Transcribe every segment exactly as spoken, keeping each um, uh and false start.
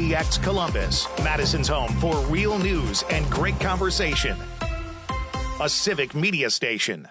C X Columbus, Madison's home for real news and great conversation. A civic media station.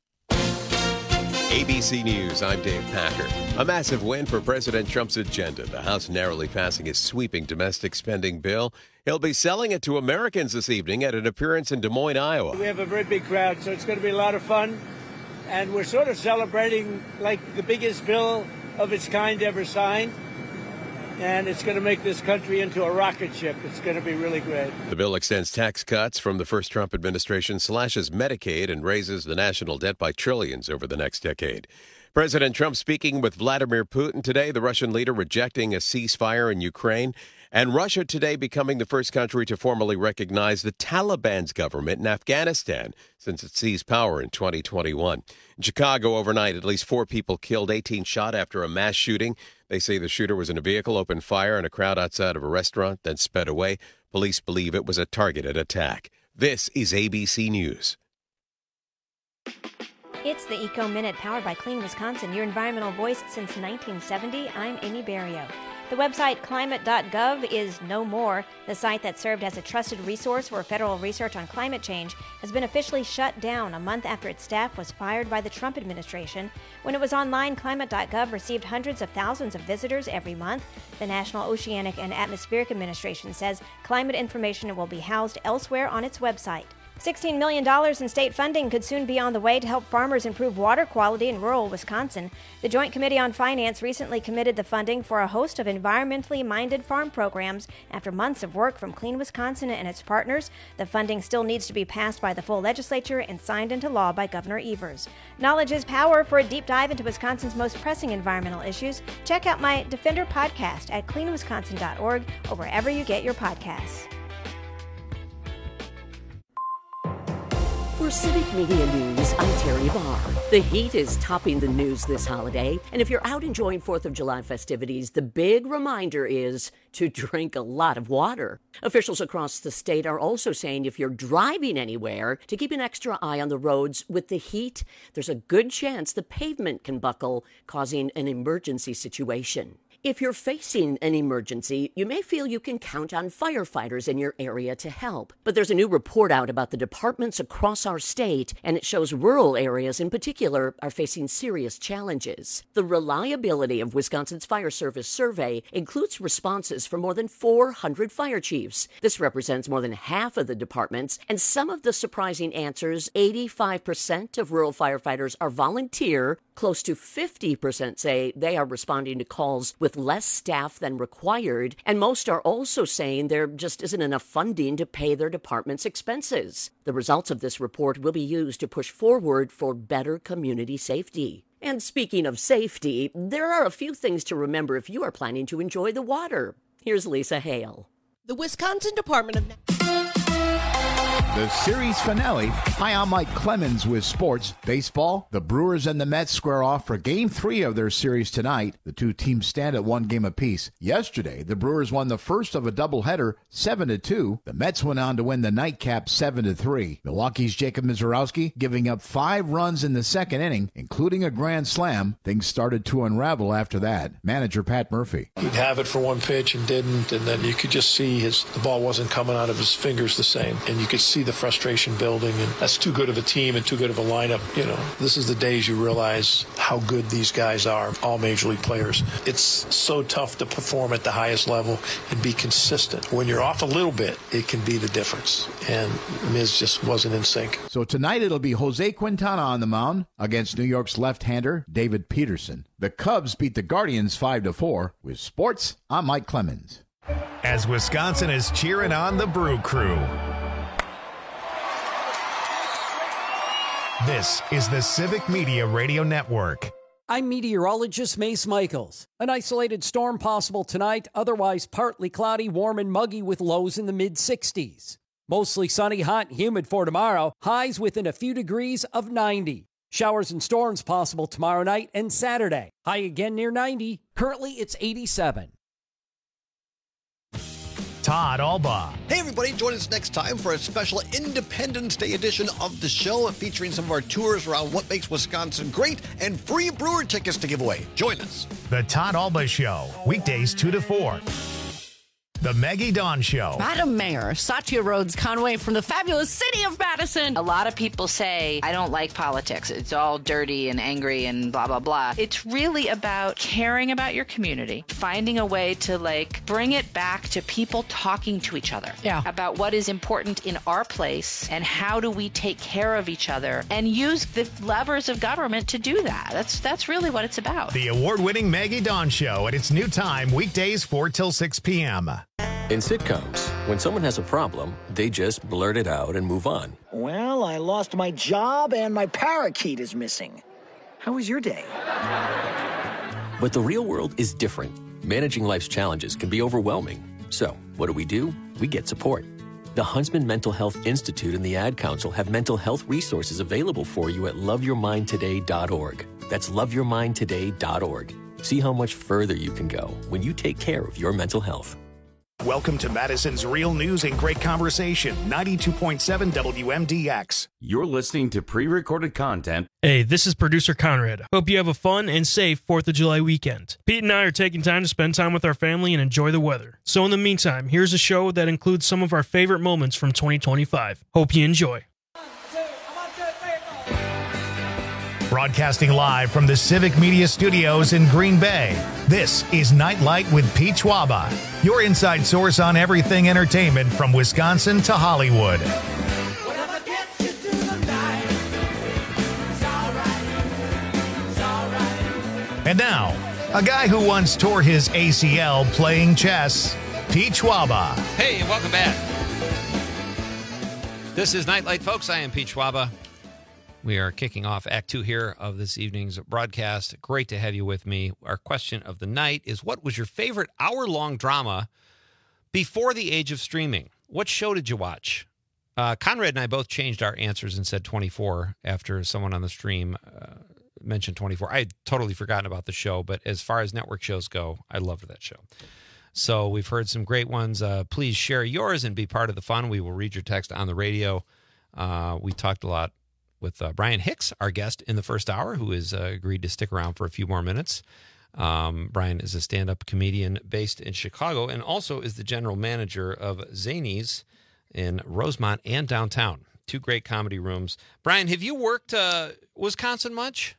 A B C News, I'm Dave Packer. A massive win for President Trump's agenda. The House narrowly passing his sweeping domestic spending bill. He'll be selling it to Americans this evening at an appearance in Des Moines, Iowa. We have a very big crowd, so it's going to be a lot of fun. And we're sort of celebrating like the biggest bill of its kind ever signed. And it's going to make this country into a rocket ship. It's going to be really great. The bill extends tax cuts from the first Trump administration, slashes Medicaid, and raises the national debt by trillions over the next decade. President Trump speaking with Vladimir Putin today, the Russian leader rejecting a ceasefire in Ukraine, and Russia today becoming the first country to formally recognize the Taliban's government in Afghanistan since it seized power in twenty twenty-one. In Chicago overnight, at least four people killed, eighteen shot after a mass shooting. They say the shooter was in a vehicle, opened fire in a crowd outside of a restaurant, then sped away. Police believe it was a targeted attack. This is A B C News. It's the Eco Minute, powered by Clean Wisconsin, your environmental voice since nineteen seventy. I'm Amy Barrio. The website climate dot gov is no more. The site that served as a trusted resource for federal research on climate change has been officially shut down a month after its staff was fired by the Trump administration. When it was online, climate dot gov received hundreds of thousands of visitors every month. The National Oceanic and Atmospheric Administration says climate information will be housed elsewhere on its website. sixteen million dollars in state funding could soon be on the way to help farmers improve water quality in rural Wisconsin. The Joint Committee on Finance recently committed the funding for a host of environmentally minded farm programs after months of work from Clean Wisconsin and its partners. The funding still needs to be passed by the full legislature and signed into law by Governor Evers. Knowledge is power. For a deep dive into Wisconsin's most pressing environmental issues, check out my Defender podcast at clean wisconsin dot org or wherever you get your podcasts. For Civic Media News, I'm Terry Barr. The heat is topping the news this holiday, and if you're out enjoying fourth of July festivities, the big reminder is to drink a lot of water. Officials across the state are also saying if you're driving anywhere, to keep an extra eye on the roads. With the heat, there's a good chance the pavement can buckle, causing an emergency situation. If you're facing an emergency, you may feel you can count on firefighters in your area to help. But there's a new report out about the departments across our state, and it shows rural areas in particular are facing serious challenges. The reliability of Wisconsin's Fire Service survey includes responses from more than four hundred fire chiefs. This represents more than half of the departments, and some of the surprising answers: eighty-five percent of rural firefighters are volunteer, close to fifty percent say they are responding to calls with less staff than required, and most are also saying there just isn't enough funding to pay their department's expenses. The results of this report will be used to push forward for better community safety. And speaking of safety, there are a few things to remember if you are planning to enjoy the water. Here's Lisa Hale. The Wisconsin Department of... The series finale. Hi, I'm Mike Clemens with sports. Baseball, the Brewers and the Mets square off for game three of their series tonight. The two teams stand at one game apiece. Yesterday, the Brewers won the first of a doubleheader, seven to two. The Mets went on to win the nightcap seven to three. Milwaukee's Jacob Misiorowski giving up five runs in the second inning, including a grand slam. Things started to unravel after that. Manager Pat Murphy. He'd have it for one pitch and didn't, and then you could just see his the ball wasn't coming out of his fingers the same, and you could see the frustration building, and that's too good of a team and too good of a lineup. You know, this is the days you realize how good these guys are, all major league players. It's so tough to perform at the highest level and be consistent. When you're off a little bit, it can be the difference, and Miz just wasn't in sync. So tonight it'll be Jose Quintana on the mound against New York's left-hander David Peterson. The Cubs beat the Guardians five to four. With sports, I'm Mike Clemens. As Wisconsin is cheering on the Brew Crew. This is the Civic Media Radio Network. I'm meteorologist Mace Michaels. An isolated storm possible tonight, otherwise partly cloudy, warm and muggy with lows in the mid sixties. Mostly sunny, hot and humid for tomorrow, highs within a few degrees of ninety. Showers and storms possible tomorrow night and Saturday. High again near ninety. Currently it's eighty-seven. Todd Alba. Hey everybody, join us next time for a special Independence Day edition of the show featuring some of our tours around what makes Wisconsin great and free Brewer tickets to give away. Join us. The Todd Alba Show, weekdays two to four. The Maggie Dawn Show. Madam Mayor, Satya Rhodes Conway from the fabulous city of Madison. A lot of people say, I don't like politics. It's all dirty and angry and blah, blah, blah. It's really about caring about your community, finding a way to, like, bring it back to people talking to each other yeah. about what is important in our place and how do we take care of each other and use the levers of government to do that. That's, that's really what it's about. The award-winning Maggie Dawn Show at its new time, weekdays four till six p.m. In sitcoms, when someone has a problem, they just blurt it out and move on. Well, I lost my job and my parakeet is missing. How was your day? But the real world is different. Managing life's challenges can be overwhelming. So, what do we do? We get support. The Huntsman Mental Health Institute and the Ad Council have mental health resources available for you at love your mind today dot org. That's love your mind today dot org. See how much further you can go when you take care of your mental health. Welcome to Madison's Real News and Great Conversation, ninety-two point seven W M D X. You're listening to pre-recorded content. Hey, this is producer Conrad. Hope you have a fun and safe fourth of July weekend. Pete and I are taking time to spend time with our family and enjoy the weather. So in the meantime, here's a show that includes some of our favorite moments from twenty twenty-five. Hope you enjoy. Broadcasting live from the Civic Media Studios in Green Bay, this is Nightlight with Pete Schwaba, your inside source on everything entertainment from Wisconsin to Hollywood. And now, a guy who once tore his A C L playing chess, Pete Schwaba. Hey, and welcome back. This is Nightlight, folks. I am Pete Schwaba. We are kicking off Act Two here of this evening's broadcast. Great to have you with me. Our question of the night is, what was your favorite hour-long drama before the age of streaming? What show did you watch? Uh, Conrad and I both changed our answers and said twenty-four after someone on the stream uh, mentioned twenty-four. I had totally forgotten about the show, but as far as network shows go, I loved that show. So we've heard some great ones. Uh, please share yours and be part of the fun. We will read your text on the radio. Uh, we talked a lot with uh, Brian Hicks, our guest in the first hour, who has uh, agreed to stick around for a few more minutes. Um, Brian is a stand-up comedian based in Chicago and also is the general manager of Zanies in Rosemont and downtown. Two great comedy rooms. Brian, have you worked uh, Wisconsin much?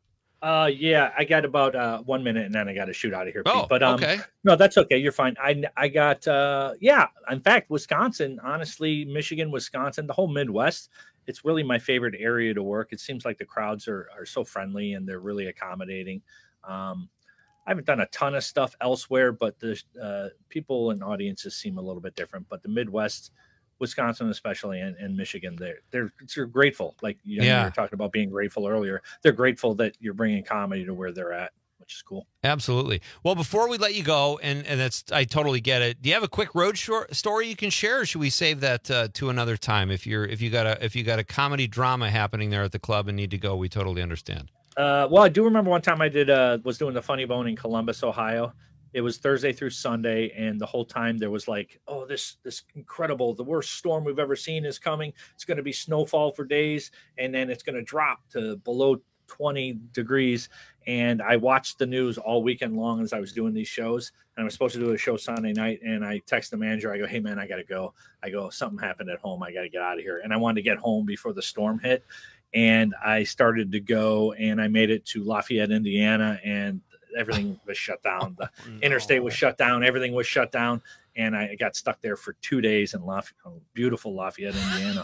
Uh, yeah, I got about uh, one minute and then I got to shoot out of here. Pete. Oh, but, um, okay. No, that's okay. You're fine. I, I got, uh, yeah, in fact, Wisconsin, honestly, Michigan, Wisconsin, the whole Midwest, it's really my favorite area to work. It seems like the crowds are, are so friendly and they're really accommodating. Um, I haven't done a ton of stuff elsewhere, but the uh, people and audiences seem a little bit different. But the Midwest, Wisconsin especially, and, and Michigan, they're, they're they're grateful. Like you, know, yeah. you were talking about being grateful earlier. They're grateful that you're bringing comedy to where they're at, which is cool. Absolutely. Well, before we let you go, and, and that's I totally get it. Do you have a quick road short story you can share, or should we save that uh, to another time? If you're if you got a if you got a comedy drama happening there at the club and need to go, we totally understand. Uh, well, I do remember one time I did uh, was doing the Funny Bone in Columbus, Ohio. It was Thursday through Sunday, and the whole time there was like, oh, this this incredible, the worst storm we've ever seen is coming. It's going to be snowfall for days, and then it's going to drop to below twenty degrees. And I watched the news all weekend long as I was doing these shows. And I was supposed to do a show Sunday night, and I text the manager. I go, hey, man, I got to go. I go, something happened at home. I got to get out of here. And I wanted to get home before the storm hit. And I started to go, and I made it to Lafayette, Indiana, and everything was shut down. The no. interstate was shut down. Everything was shut down. And I got stuck there for two days in Lafayette, beautiful Lafayette, Indiana.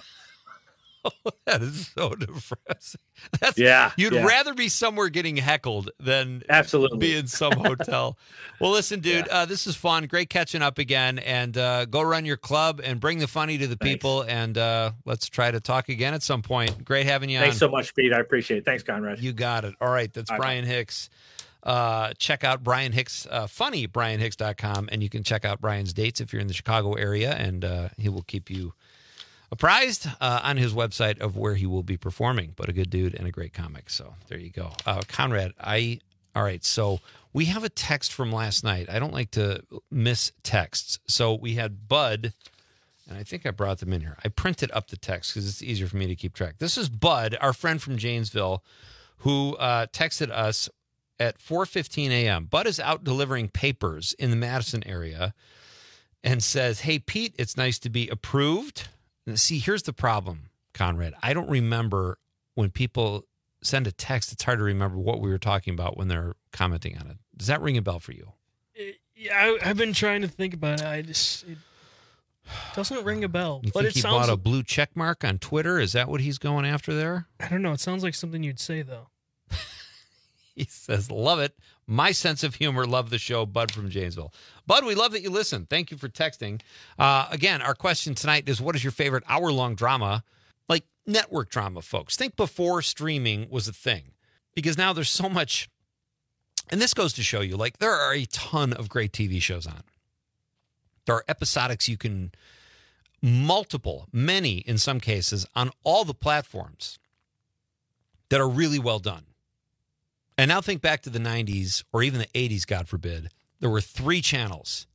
Oh, that is so depressing. That's, yeah. You'd yeah. rather be somewhere getting heckled than absolutely be in some hotel. Well, listen, dude, yeah. uh, this is fun. Great catching up again. And uh, go run your club and bring the funny to the Thanks. people. And uh, let's try to talk again at some point. Great having you Thanks on. so much, Pete. I appreciate it. Thanks, Conrad. You got it. All right. That's Bye. Brian Hicks. Uh, check out Brian Hicks, uh, funny brian hicks dot com, and you can check out Brian's dates if you're in the Chicago area, and uh, he will keep you apprised uh, on his website of where he will be performing. But a good dude and a great comic. So there you go. Uh, Conrad, I, all right. So we have a text from last night. I don't like to miss texts. So we had Bud, and I think I brought them in here. I printed up the text because it's easier for me to keep track. This is Bud, our friend from Janesville, who uh, texted us at four fifteen a.m. Bud is out delivering papers in the Madison area. and says, hey, Pete, it's nice to be approved. And see, here's the problem, Conrad. I don't remember when people send a text, it's hard to remember what we were talking about when they're commenting on it. Does that ring a bell for you? Yeah, I, I've been trying to think about it. I just it doesn't ring a bell. You but think it he sounds bought a blue check mark on Twitter? Is that what he's going after there? I don't know. It sounds like something you'd say, though. He says, love it. My sense of humor. Love the show. Bud from Janesville. Bud, we love that you listen. Thank you for texting. Uh, again, our question tonight is, what is your favorite hour-long drama? Like network drama, folks. Think before streaming was a thing. Because now there's so much, and this goes to show you, like, there are a ton of great T V shows on. There are episodics you can, multiple, many in some cases, on all the platforms that are really well done. And now think back to the nineties or even the eighties, God forbid. There were three channels.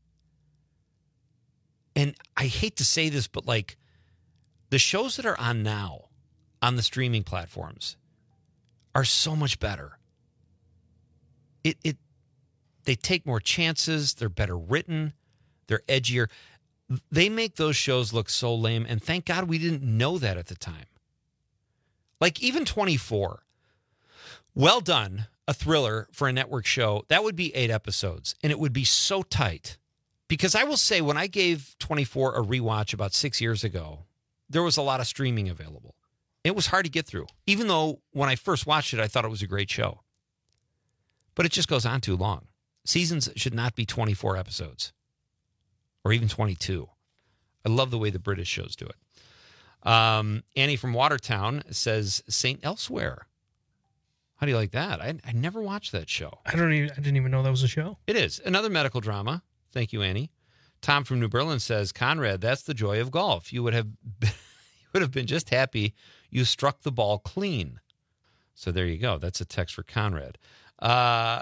And I hate to say this, but like the shows that are on now on the streaming platforms are so much better. It it they take more chances, they're better written, they're edgier. They make those shows look so lame, and thank God we didn't know that at the time. Like even twenty-four. Well done, a thriller for a network show. That would be eight episodes, and it would be so tight. Because I will say, when I gave twenty-four a rewatch about six years ago, there was a lot of streaming available. It was hard to get through, even though when I first watched it, I thought it was a great show. But it just goes on too long. Seasons should not be twenty-four episodes, or even twenty-two. I love the way the British shows do it. Um, Annie from Watertown says Saint Elsewhere. How do you like that? I, I never watched that show. I don't even. I didn't even know that was a show. It is another medical drama. Thank you, Annie. Tom from New Berlin says, Conrad, that's the joy of golf. You would have, been, you would have been just happy you struck the ball clean. So there you go. That's a text for Conrad. Uh,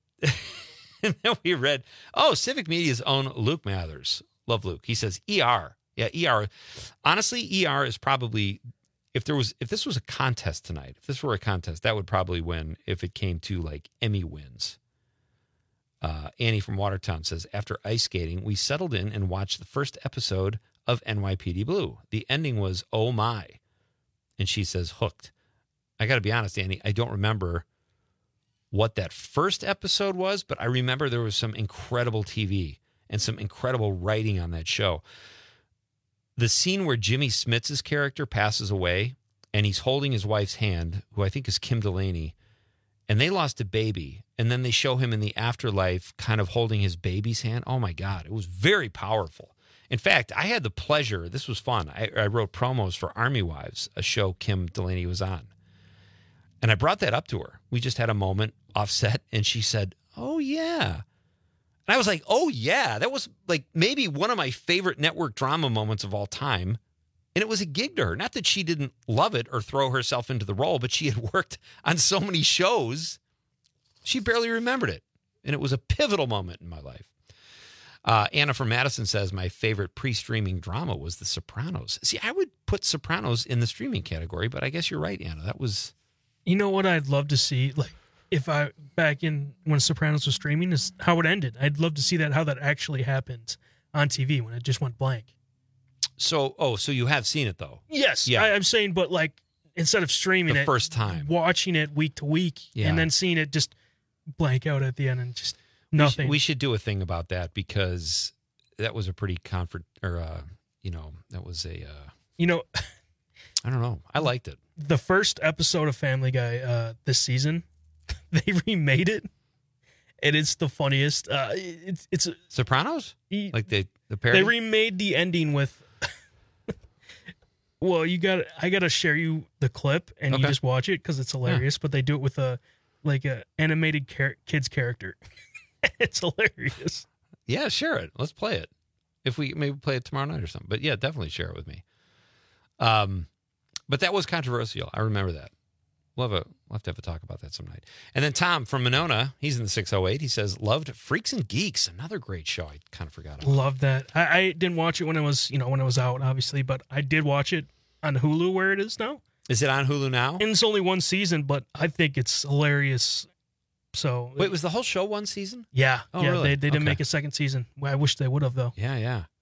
and then we read, oh, Civic Media's own Luke Mathers. Love Luke. He says E R. Yeah, E R. Honestly, E R is probably. If there was, if this was a contest tonight, if this were a contest, that would probably win if it came to like Emmy wins. Uh, Annie from Watertown says, after ice skating, we settled in and watched the first episode of N Y P D Blue. The ending was, oh my. And she says, hooked. I got to be honest, Annie, I don't remember what that first episode was, but I remember there was some incredible T V and some incredible writing on that show. The scene where Jimmy Smits' character passes away and he's holding his wife's hand, who I think is Kim Delaney, and they lost a baby, and then they show him in the afterlife kind of holding his baby's hand. Oh, my God. It was very powerful. In fact, I had the pleasure, this was fun. I, I wrote promos for Army Wives, a show Kim Delaney was on. And I brought that up to her. We just had a moment offset, and she said, oh, yeah. And I was like, oh, yeah, that was like maybe one of my favorite network drama moments of all time. And it was a gig to her. Not that she didn't love it or throw herself into the role, but she had worked on so many shows, she barely remembered it. And it was a pivotal moment in my life. Uh, Anna from Madison says, my favorite pre-streaming drama was The Sopranos. See, I would put Sopranos in the streaming category, but I guess you're right, Anna. That was... You know what I'd love to see? Like, if I back in when Sopranos was streaming, is how it ended. I'd love to see that, how that actually happened on T V when it just went blank. So, oh, so you have seen it though? Yes. Yeah. I, I'm saying, but like instead of streaming the it, first time, watching it week to week, yeah. and then seeing it just blank out at the end and just we nothing. Should, we should do a thing about that because that was a pretty comfort, or uh, you know, that was a, uh, you know, I don't know. I liked it. The first episode of Family Guy uh, this season, they remade it, and it's the funniest. Uh, it's it's Sopranos, he, like they the parody. They remade the ending with. Well, you got. I gotta share you the clip, and Okay. you just watch it because it's hilarious. Yeah. But they do it with a like a animated char- kids character. It's hilarious. Yeah, share it. Let's play it. If we maybe play it tomorrow night or something. But yeah, definitely share it with me. Um, but that was controversial. I remember that. We'll have, a, we'll have to have a talk about that some night. And then Tom from Monona, he's in the six oh eight. He says, loved Freaks and Geeks, another great show. I kind of forgot about. Love that. I, I didn't watch it when it was, you know, when it was out, obviously, but I did watch it on Hulu where it is now. Is it on Hulu now? And it's only one season, but I think it's hilarious. So wait, was the whole show one season? Yeah. Oh, yeah, really? They, they didn't Okay. make a second season. I wish they would have, though. Yeah, yeah.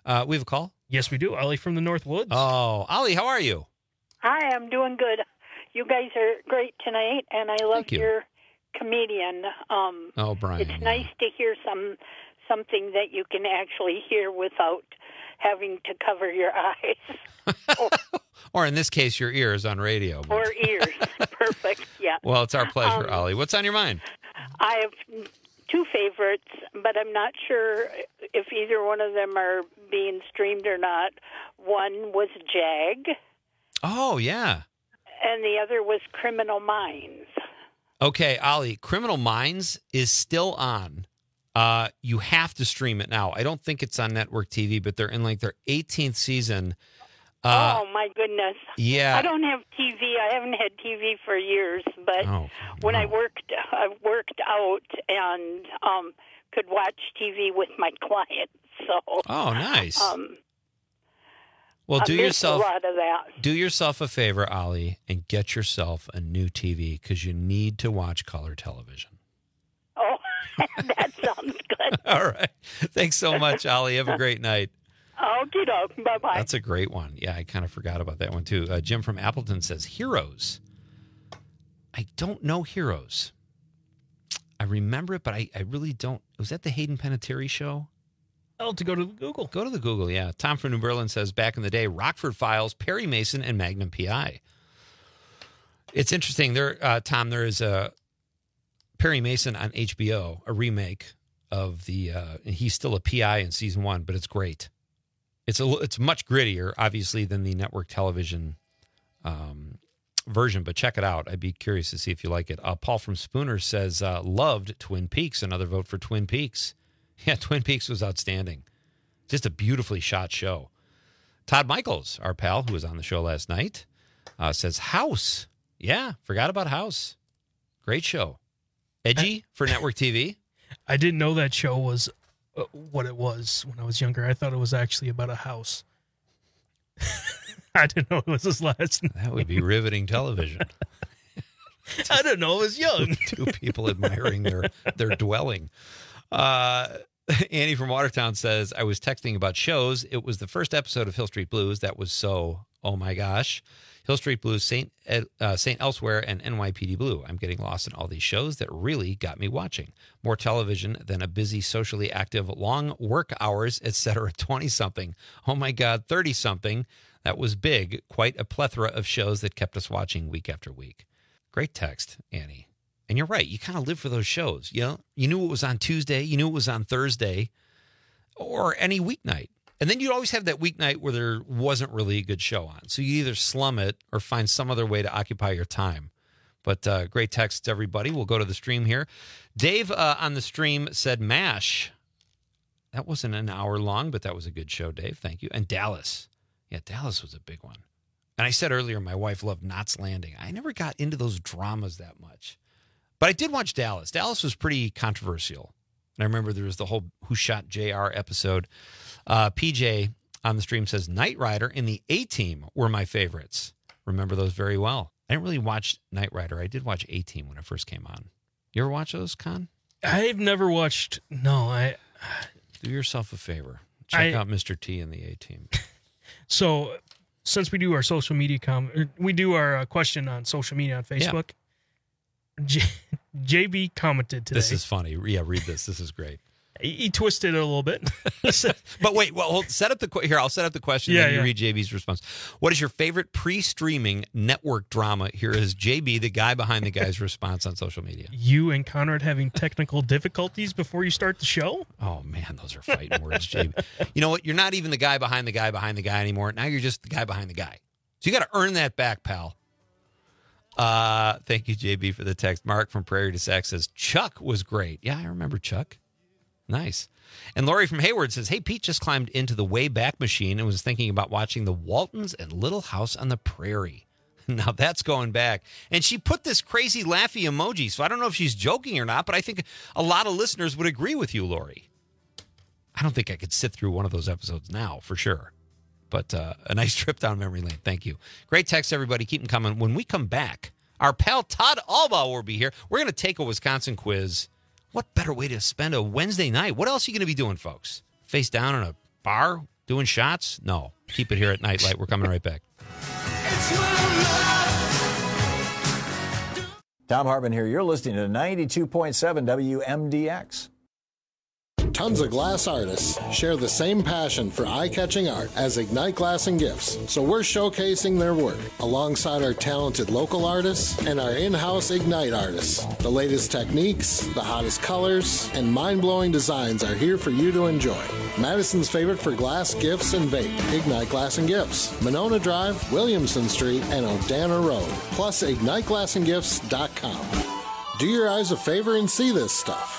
Uh, we have a call? Yes, we do. Ollie from the North Woods. Oh, Ollie, how are you? Hi, I'm doing good. You guys are great tonight, and I love you. your comedian. Um, Oh, Brian. it's nice to hear some something that you can actually hear without having to cover your eyes Or in this case, your ears on radio. but- or ears. Perfect. Yeah. Well, it's our pleasure, Um, Ollie. What's on your mind? I have two favorites, but I'm not sure if either one of them are being streamed or not. One was Jag, Oh, yeah. and the other was Criminal Minds. Okay, Ollie, Criminal Minds is still on. Uh, you have to stream it now. I don't think it's on network T V, but they're in like their eighteenth season. Uh, oh, my goodness. yeah. I don't have T V. I haven't had T V for years, but Oh, when I worked I worked out and um, could watch T V with my clients. So Oh, nice. Um, Well, I do missed yourself a lot of that. do yourself a favor, Ollie, and get yourself a new T V because you need to watch color television. Oh, that sounds good. All right. Thanks so much, Ollie. Have a great night. Okie doke. Bye bye. That's a great one. Yeah, I kind of forgot about that one too. Uh, Jim from Appleton says Heroes. I don't know Heroes. I remember it, but I, I really don't. Was that the Hayden Panettiere show? I'll have to go to the Google. Go to the Google, yeah. Tom from New Berlin says back in the day, Rockford Files, Perry Mason, and Magnum P I. It's interesting. There, uh, Tom, there is a Perry Mason on H B O, a remake of the, uh, and he's still a P I in season one, but it's great. It's a, it's much grittier, obviously, than the network television um, version, but check it out. I'd be curious to see if you like it. Uh, Paul from Spooner says, uh, loved Twin Peaks. Another vote for Twin Peaks. Yeah, Twin Peaks was outstanding. Just a beautifully shot show. Todd Michaels, our pal, who was on the show last night, uh, says House. Yeah, forgot about House. Great show. Edgy for network T V. I didn't know that show was uh, what it was when I was younger. I thought it was actually about a house. I didn't know it was his last name. That would be riveting television. I didn't know I was young. Two people admiring their, their dwelling. Uh, Annie from Watertown says, I was texting about shows. It was the first episode of Hill Street Blues. That was so, oh my gosh. Hill Street Blues, Saint uh, Saint Elsewhere, and N Y P D Blue. I'm getting lost in all these shows that really got me watching. More television than a busy, socially active, long work hours, et cetera, twenty-something. Oh my God, thirty-something. That was big. Quite a plethora of shows that kept us watching week after week. Great text, Annie. And you're right. You kind of live for those shows. You know, you knew it was on Tuesday. You knew it was on Thursday or any weeknight. And then you'd always have that weeknight where there wasn't really a good show on. So you either slum it or find some other way to occupy your time. But uh, great text, everybody. We'll go to the stream here. Dave uh, on the stream said MASH. That wasn't an hour long, but that was a good show, Dave. Thank you. And Dallas. Yeah, Dallas was a big one. And I said earlier, my wife loved Knots Landing. I never got into those dramas that much. But I did watch Dallas. Dallas was pretty controversial. And I remember there was the whole Who Shot J R episode. Uh, P J on the stream says, Knight Rider and the A-Team were my favorites. Remember those very well. I didn't really watch Knight Rider. I did watch A-Team when it first came on. You ever watch those, Con? I've never watched. No, I. Do yourself a favor. Check I, out Mister T and the A-Team. So, since we do our social media com, we do our uh, question on social media on Facebook. Yeah. J- JB commented today. This is funny. Yeah, read this. This is great. He, he twisted it a little bit. But wait, well, hold, set up the here. I'll set up the question. Yeah, and you yeah. read J B's response. What is your favorite pre-streaming network drama? Here is J B, the guy behind the guy's response on social media. You and Conrad having technical difficulties before you start the show? Oh man, those are fighting words, J B. You know what? You're not even the guy behind the guy behind the guy anymore. Now you're just the guy behind the guy. So you got to earn that back, pal. Uh, thank you, J B, for the text. Mark from Prairie to Sac says, Chuck was great. Yeah, I remember Chuck. Nice. And Lori from Hayward says, hey, Pete just climbed into the Wayback Machine and was thinking about watching the Waltons and Little House on the Prairie. Now that's going back. And she put this crazy laughy emoji, so I don't know if she's joking or not, but I think a lot of listeners would agree with you, Lori. I don't think I could sit through one of those episodes now, for sure. But uh, a nice trip down memory lane. Thank you. Great text, everybody. Keep them coming. When we come back, our pal Todd Albaugh will be here. We're going to take a Wisconsin quiz. What better way to spend a Wednesday night? What else are you going to be doing, folks? Face down in a bar Doing shots? No. Keep it here at Nightlight. We're coming right back. Tom Hartman here. You're listening to ninety-two point seven W M D X. Tons of glass artists share the same passion for eye-catching art as Ignite Glass and Gifts, so we're showcasing their work alongside our talented local artists and our in-house Ignite artists. The latest techniques, the hottest colors, and mind-blowing designs are here for you to enjoy. Madison's favorite for glass, gifts, and vape, Ignite Glass and Gifts, Monona Drive, Williamson Street, and O'Dana Road, plus ignite glass and gifts dot com. Do your eyes a favor and see this stuff.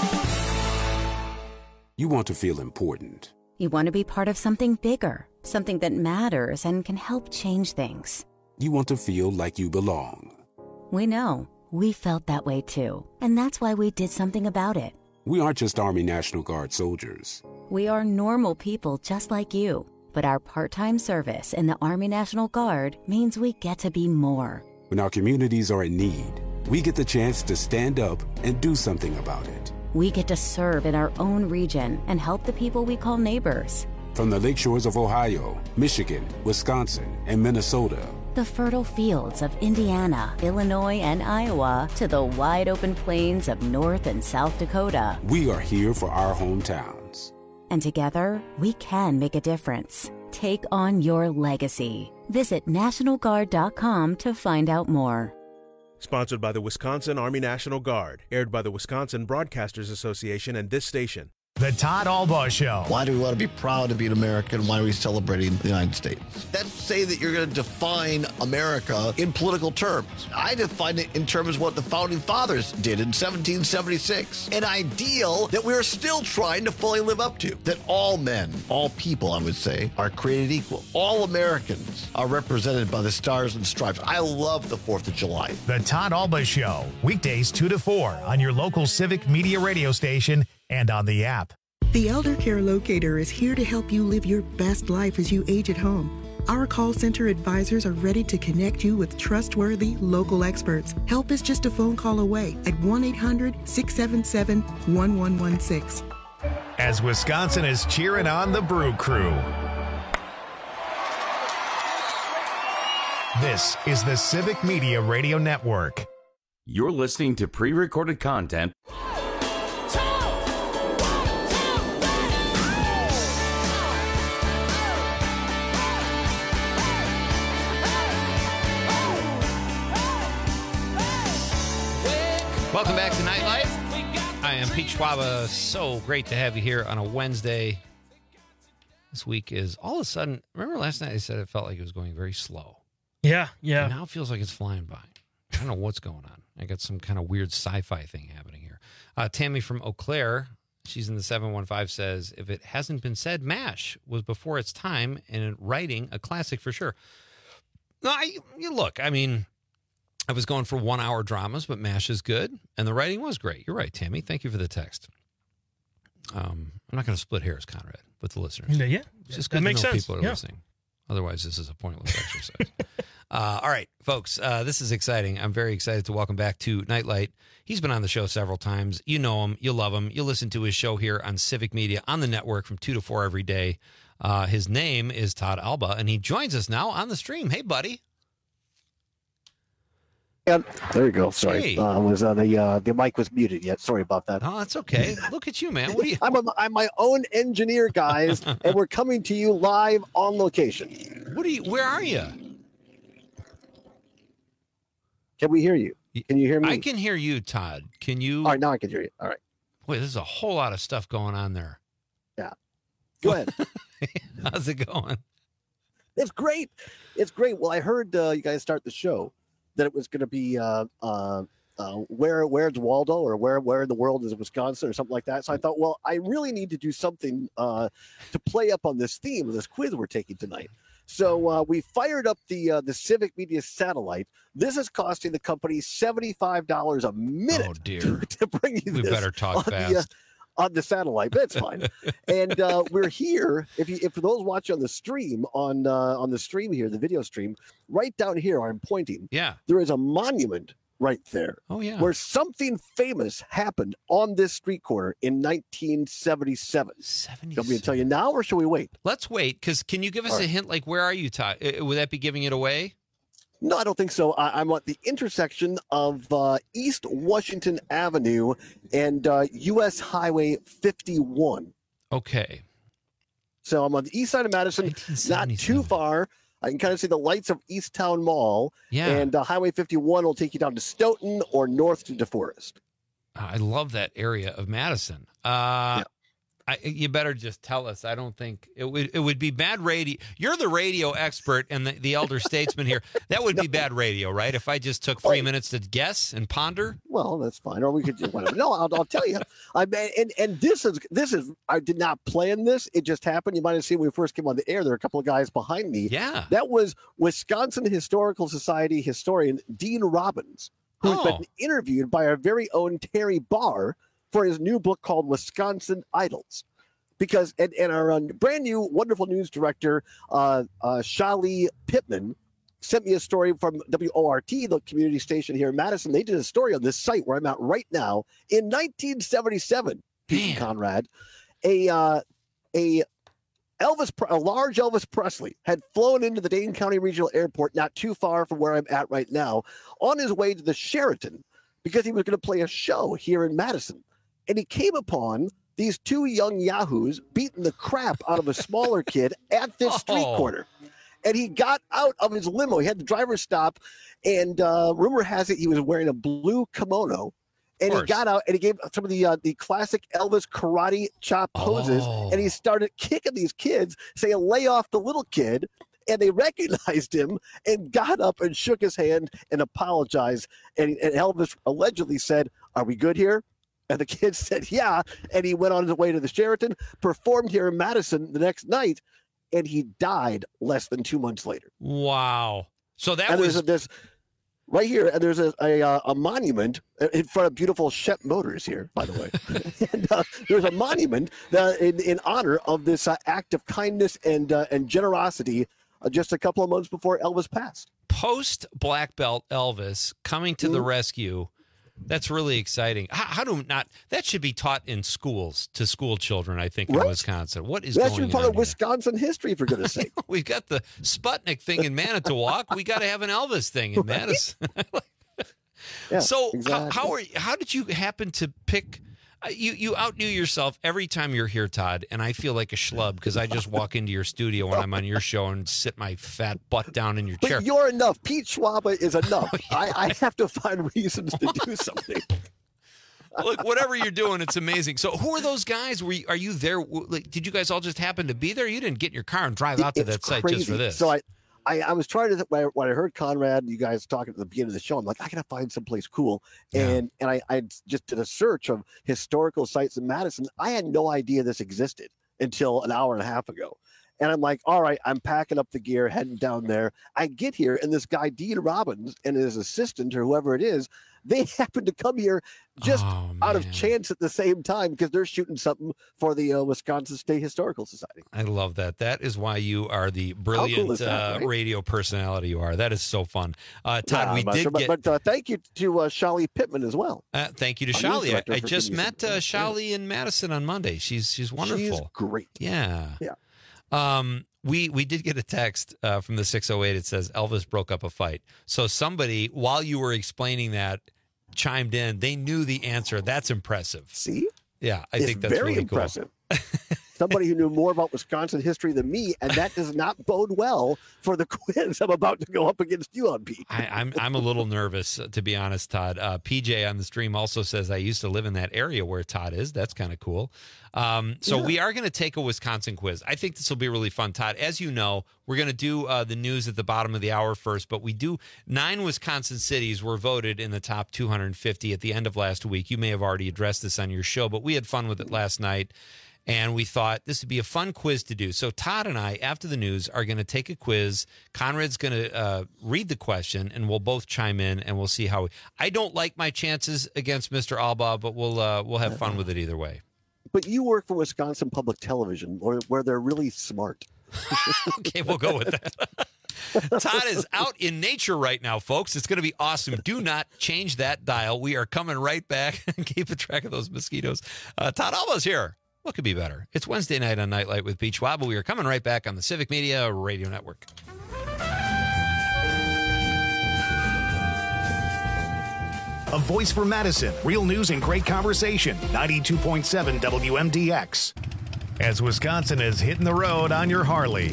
You want to feel important. You want to be part of something bigger, something that matters and can help change things. You want to feel like you belong. We know. We felt that way too. And that's why we did something about it. We aren't just Army National Guard soldiers. We are normal people just like you. But our part-time service in the Army National Guard means we get to be more. When our communities are in need, we get the chance to stand up and do something about it. We get to serve in our own region and help the people we call neighbors. From the lake shores of Ohio, Michigan, Wisconsin, and Minnesota. The fertile fields of Indiana, Illinois, and Iowa to the wide open plains of North and South Dakota. We are here for our hometowns. And together, we can make a difference. Take on your legacy. Visit National Guard dot com to find out more. Sponsored by the Wisconsin Army National Guard. Aired by the Wisconsin Broadcasters Association and this station. The Todd Albaugh Show. Why do we want to be proud to be an American? Why are we celebrating the United States? That's say that you're going to define America in political terms. I define it in terms of what the Founding Fathers did in seventeen seventy-six. An ideal that we're still trying to fully live up to. That all men, all people, I would say, are created equal. All Americans are represented by the stars and stripes. I love the fourth of July. The Todd Albaugh Show. Weekdays two to four on your local Civic Media radio station and on the app. The Elder Care Locator is here to help you live your best life as you age at home. Our call center advisors are ready to connect you with trustworthy local experts. Help is just a phone call away at one eight hundred, six seven seven, one one one six. As Wisconsin is cheering on the Brew Crew. This is the Civic Media Radio Network. You're listening to pre-recorded content. Welcome back to Nightlight. I am Pete Schwaba. So great to have you here on a Wednesday. This week is all of a sudden, remember last night I said it felt like it was going very slow. Yeah, yeah. And now it feels like it's flying by. I don't know what's going on. I got some kind of weird sci-fi thing happening here. Uh, Tammy from Eau Claire, she's in the seven one five, says, if it hasn't been said, MASH was before its time and writing a classic for sure. No, I, you look, I mean, I was going for one-hour dramas, but MASH is good, and the writing was great. You're right, Tammy. Thank you for the text. Um, I'm not going to split hairs, Conrad, with the listeners. Yeah, It's just that good makes to know sense. people are Yeah. listening. Otherwise, this is a pointless exercise. uh, all right, folks, uh, this is exciting. I'm very excited to welcome back to Nightlight. He's been on the show several times. You know him. You love him. You listen to his show here on Civic Media on the network from two to four every day. Uh, his name is Todd Albaugh, and he joins us now on the stream. Hey, buddy. Yeah, there you go. Sorry, Hey. uh, was uh, the uh, the mic was muted yet. Sorry about that. Oh, that's okay. Look at you, man. What are you? I'm a, I'm my own engineer, guys, and we're coming to you live on location. What are you? Where are you? Can we hear you? Can you hear me? I can hear you, Todd. Can you? All right, now I can hear you. All right. Wait, there's a whole lot of stuff going on there. Yeah. Go ahead. How's it going? It's great. It's great. Well, I heard uh, you guys start the show that it was going to be uh, uh, uh, where where's Waldo or where where in the world is Wisconsin or something like that. So I thought, well, I really need to do something uh, to play up on this theme of this quiz we're taking tonight. So uh, we fired up the uh, the Civic Media satellite. This is costing the company seventy-five dollars a minute Oh, dear. to, to bring you We this better talk on fast. The, uh, on the satellite, but it's fine. And uh, we're here. If you, if for those watching on the stream on uh, on the stream here, the video stream, right down here, where I'm pointing. Yeah. There is a monument right there. Oh, yeah. Where something famous happened on this street corner in nineteen seventy-seven. seventy-seven. Do you want me to tell you now, or should we wait? Let's wait, because can you give us All a right. hint? Like, where are you, Todd? Uh, Would that be giving it away? No, I don't think so. I, I'm at the intersection of uh, East Washington Avenue and uh, U S Highway fifty-one. Okay. So I'm on the east side of Madison, not too far. I can kind of see the lights of East Town Mall. Yeah. And uh, Highway fifty-one will take you down to Stoughton or north to DeForest. I love that area of Madison. Uh, I, you better just tell us. I don't think it would. It would be bad radio. You're the radio expert and the, the elder statesman here. That would be bad radio, right? If I just took three minutes to guess and ponder. Well, that's fine. Or we could do whatever. No, I'll, I'll tell you. I mean, and and this is this is. I did not plan this. It just happened. You might have seen when we first came on the air. There are a couple of guys behind me. Yeah. That was Wisconsin Historical Society historian Dean Robbins, who's Oh. been interviewed by our very own Terry Barr for his new book called Wisconsin Idols. Because and, and our um, brand new wonderful news director, uh, uh, Shali Pittman, sent me a story from W O R T, the community station here in Madison. They did a story on this site where I'm at right now. In nineteen seventy-seven, Pete and Conrad, a uh, a Elvis, a large Elvis Presley had flown into the Dane County Regional Airport, not too far from where I'm at right now, on his way to the Sheraton because he was going to play a show here in Madison, and he came upon these two young yahoos beating the crap out of a smaller kid at this street Oh. corner. And he got out of his limo. He had the driver stop, and uh, rumor has it he was wearing a blue kimono. And he course. got out and he gave some of the uh, the classic Elvis karate chop poses, Oh. and he started kicking these kids, saying, "Lay off the little kid." And they recognized him and got up and shook his hand and apologized. And, and Elvis allegedly said, "Are we good here?" And the kid said, "Yeah." And he went on his way to the Sheraton, performed here in Madison the next night, and he died less than two months later. Wow. So that and was there's, a, there's right here, and there's a, a, uh, a monument in front of beautiful Shep Motors here, by the way. and uh, there's a monument that in, in honor of this uh, act of kindness and uh, and generosity uh, just a couple of months before Elvis passed. post black belt Elvis coming to the Mm-hmm. rescue. That's really exciting. How, how do not that should be taught in schools to school children? I think in Right. Wisconsin. What is That going should be part on of here? Wisconsin history, for goodness sake. We've got the Sputnik thing in Manitowoc. We got to have an Elvis thing in Madison. Yeah, so exactly. how, how are how did you happen to pick? Uh, you you outdo yourself every time you're here, Todd, and I feel like a schlub because I just walk into your studio when I'm on your show and sit my fat butt down in your But chair. you're enough. Pete Schwaba is enough. Oh, I, I have to find reasons to do something. Look, whatever you're doing, it's amazing. So, who are those guys? Were you, are you there? Like, did you guys all just happen to be there? You didn't get in your car and drive out to It's that site crazy. just for this. So I, I, I was trying to when I, when I heard Conrad and you guys talking at the beginning of the show, I'm like, I gotta find someplace cool. And and I, I just did a search of historical sites in Madison. I had no idea this existed until an hour and a half ago. And I'm like, all right, I'm packing up the gear, heading down there. I get here, and this guy, Dean Robbins, and his assistant or whoever it is, they happen to come here just Oh, out of man. chance at the same time because they're shooting something for the uh, Wisconsin State Historical Society. I love that. That is why you are the cool brilliant is that, uh, right? radio personality you are. That is so fun. Uh, Todd, Nah, we I'm not did sure, but, get. but uh, thank you to uh, Shali Pittman as well. uh, thank you to our news Shali. director I, I for just giving me met some- uh, yeah. Shali in Madison on Monday. She's she's wonderful. She's great. Yeah. Yeah. Um, we we did get a text uh, from the six oh eight. It says Elvis broke up a fight. So somebody, while you were explaining that, chimed in. They knew the answer. That's impressive. See? Yeah, I It's think that's very really impressive. cool. Somebody who knew more about Wisconsin history than me, and that does not bode well for the quiz I'm about to go up against you on, Pete. I, I'm I'm a little nervous, uh, to be honest, Todd. Uh, P J on the stream also says I used to live in that area where Todd is. That's kind of cool. Um, so Yeah. we are going to take a Wisconsin quiz. I think this will be really fun, Todd. As you know, we're going to do uh, the news at the bottom of the hour first, but we do nine Wisconsin cities were voted in the top two hundred fifty at the end of last week. You may have already addressed this on your show, but we had fun with it last night. And we thought this would be a fun quiz to do. So Todd and I, after the news, are going to take a quiz. Conrad's going to uh, read the question, and we'll both chime in, and we'll see how. We, I don't like my chances against Mister Albaugh, but we'll uh, we'll have fun with it either way. But you work for Wisconsin Public Television, where, where they're really smart. Okay, we'll go with that. Todd is out in nature right now, folks. It's going to be awesome. Do not change that dial. We are coming right back and keeping track of those mosquitoes. Uh, Todd Alba's here. What could be better? It's Wednesday night on Nightlight with Pete Schwab. We are coming right back on the Civic Media Radio Network. A voice for Madison. Real news and great conversation. ninety-two point seven W M D X. As Wisconsin is hitting the road on your Harley.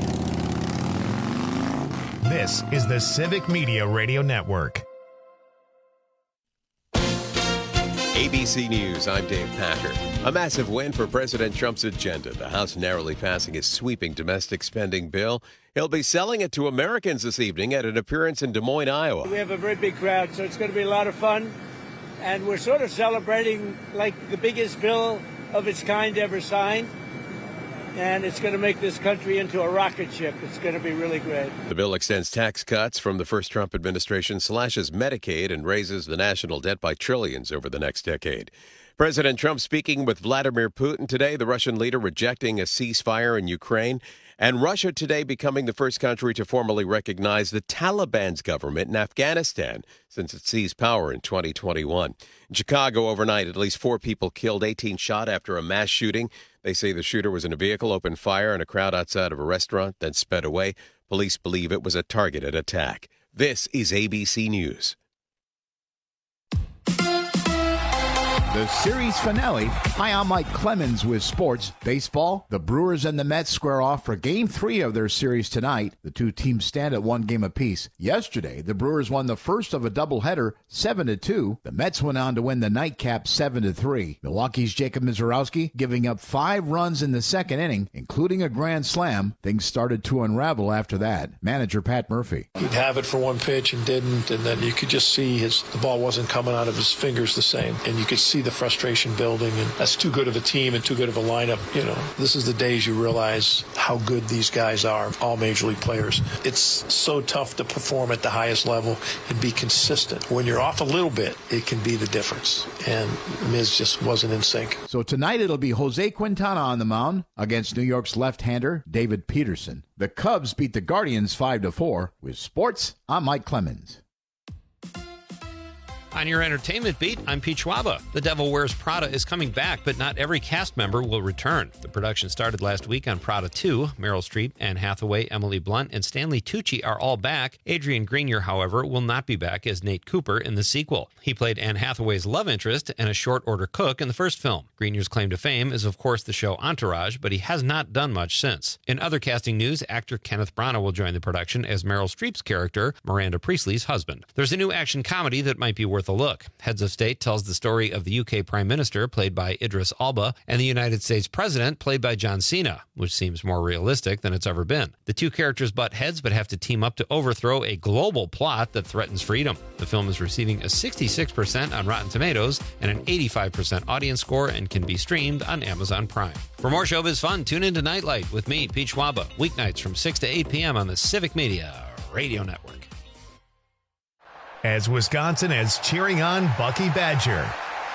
This is the Civic Media Radio Network. A B C News, I'm Dave Packer. A massive win for President Trump's agenda. The House narrowly passing his sweeping domestic spending bill. He'll be selling it to Americans this evening at an appearance in Des Moines, Iowa. We have a very big crowd, so it's going to be a lot of fun. And we're sort of celebrating like the biggest bill of its kind ever signed. And it's going to make this country into a rocket ship. It's going to be really great. The bill extends tax cuts from the first Trump administration, slashes Medicaid, and raises the national debt by trillions over the next decade. President Trump speaking with Vladimir Putin today, the Russian leader rejecting a ceasefire in Ukraine, and Russia today becoming the first country to formally recognize the Taliban's government in Afghanistan since it seized power in twenty twenty-one. In Chicago overnight, at least four people killed, eighteen shot after a mass shooting. They say the shooter was in a vehicle, opened fire on a crowd outside of a restaurant, then sped away. Police believe it was a targeted attack. This is A B C News. The series finale. Hi, I'm Mike Clemens with sports. Baseball, the Brewers and the Mets square off for game three of their series tonight. The two teams stand at one game apiece. Yesterday, the Brewers won the first of a doubleheader, seven to two. The Mets went on to win the nightcap seven to three. Milwaukee's Jacob Misiorowski giving up five runs in the second inning, including a grand slam. Things started to unravel after that. Manager Pat Murphy. He'd have it for one pitch and didn't, and then you could just see his the ball wasn't coming out of his fingers the same, and you could see the frustration building, and that's too good of a team and too good of a lineup. You know, this is the days you realize how good these guys are, all major league players. It's so tough to perform at the highest level and be consistent. When you're off a little bit, it can be the difference, and Miz just wasn't in sync. So tonight it'll be Jose Quintana on the mound against New York's left-hander David Peterson. The Cubs beat the Guardians five to four. With sports, I'm Mike Clemens. On your entertainment beat, I'm Pete Schwaba. The Devil Wears Prada is coming back, but not every cast member will return. The production started last week on Prada two. Meryl Streep, Anne Hathaway, Emily Blunt, and Stanley Tucci are all back. Adrian Grenier, however, will not be back as Nate Cooper in the sequel. He played Anne Hathaway's love interest and a short-order cook in the first film. Grenier's claim to fame is, of course, the show Entourage, but he has not done much since. In other casting news, actor Kenneth Branagh will join the production as Meryl Streep's character, Miranda Priestley's husband. There's a new action comedy that might be worth a look. Heads of State tells the story of the U K Prime Minister, played by Idris Elba, and the United States President, played by John Cena, which seems more realistic than it's ever been. The two characters butt heads but have to team up to overthrow a global plot that threatens freedom. The film is receiving a sixty-six percent on Rotten Tomatoes and an eighty-five percent audience score and can be streamed on Amazon Prime. For more showbiz fun, tune into Nightlight with me, Pete Schwaba, weeknights from six to eight p.m. on the Civic Media Radio Network. As Wisconsin is cheering on Bucky Badger.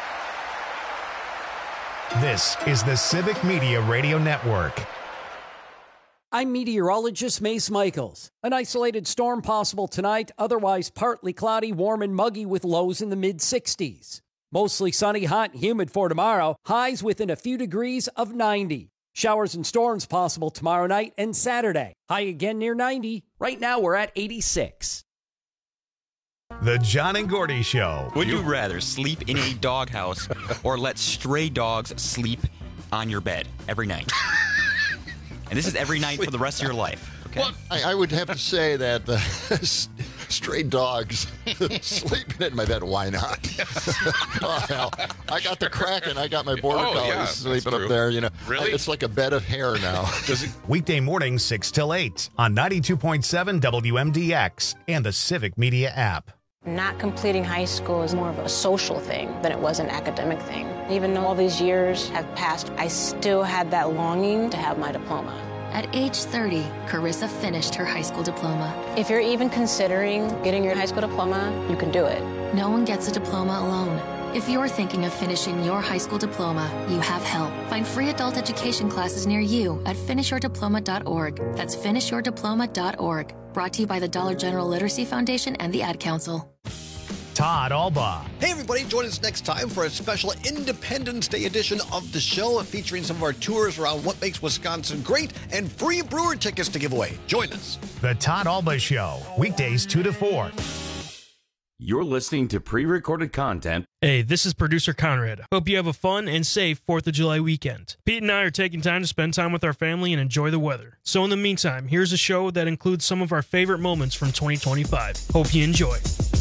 This is the Civic Media Radio Network. I'm meteorologist Mace Michaels. An isolated storm possible tonight, otherwise partly cloudy, warm and muggy with lows in the mid sixties. Mostly sunny, hot and humid for tomorrow, highs within a few degrees of ninety. Showers and storms possible tomorrow night and Saturday. High again near ninety. Right now we're at eighty-six. The John and Gordy Show. Would you rather sleep in a doghouse or let stray dogs sleep on your bed every night? And this is every night for the rest of your life. Okay? Well, I, I would have to say that the stray dogs sleeping in my bed. Why not? Oh, hell, I got the Kraken. I got my border Oh, collies yeah, sleeping that's up there. You know, Really? It's like a bed of hair now. Weekday mornings six till eight on ninety-two point seven W M D X and the Civic Media app. Not completing high school is more of a social thing than it was an academic thing. Even though all these years have passed, I still had that longing to have my diploma. At age thirty, Carissa finished her high school diploma. If you're even considering getting your high school diploma, you can do it. No one gets a diploma alone. If you're thinking of finishing your high school diploma, you have help. Find free adult education classes near you at finish your diploma dot org. That's finish your diploma dot org. Brought to you by the Dollar General Literacy Foundation and the Ad Council. Todd Alba. Hey, everybody, join us next time for a special Independence Day edition of the show featuring some of our tours around what makes Wisconsin great and free brewer tickets to give away. Join us. The Todd Alba Show, weekdays two to four. You're listening to pre-recorded content. Hey, this is producer Conrad. Hope you have a fun and safe fourth of July weekend. Pete and I are taking time to spend time with our family and enjoy the weather. So in the meantime, here's a show that includes some of our favorite moments from twenty twenty-five. Hope you enjoy.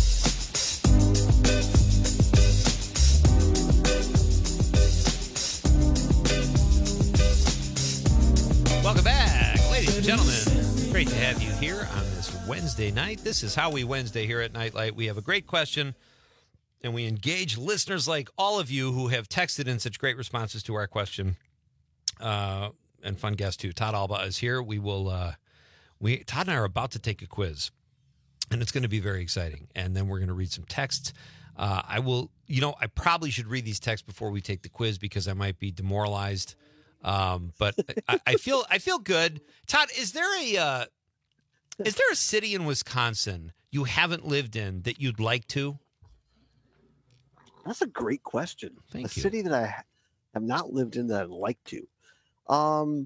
Welcome back, ladies and gentlemen. Great to have you here on this Wednesday night. This is How We Wednesday here at Nightlight. We have a great question, and we engage listeners like all of you who have texted in such great responses to our question. Uh, and fun guest, too. Todd Alba is here. We will, uh, we Todd and I are about to take a quiz, and it's going to be very exciting. And then we're going to read some texts. Uh, I will, you know, I probably should read these texts before we take the quiz because I might be demoralized. Um, but I, I feel I feel good. Todd, is there a uh, is there a city in Wisconsin you haven't lived in that you'd like to? That's a great question. Thank a you. city that I have not lived in that I'd like to. Um,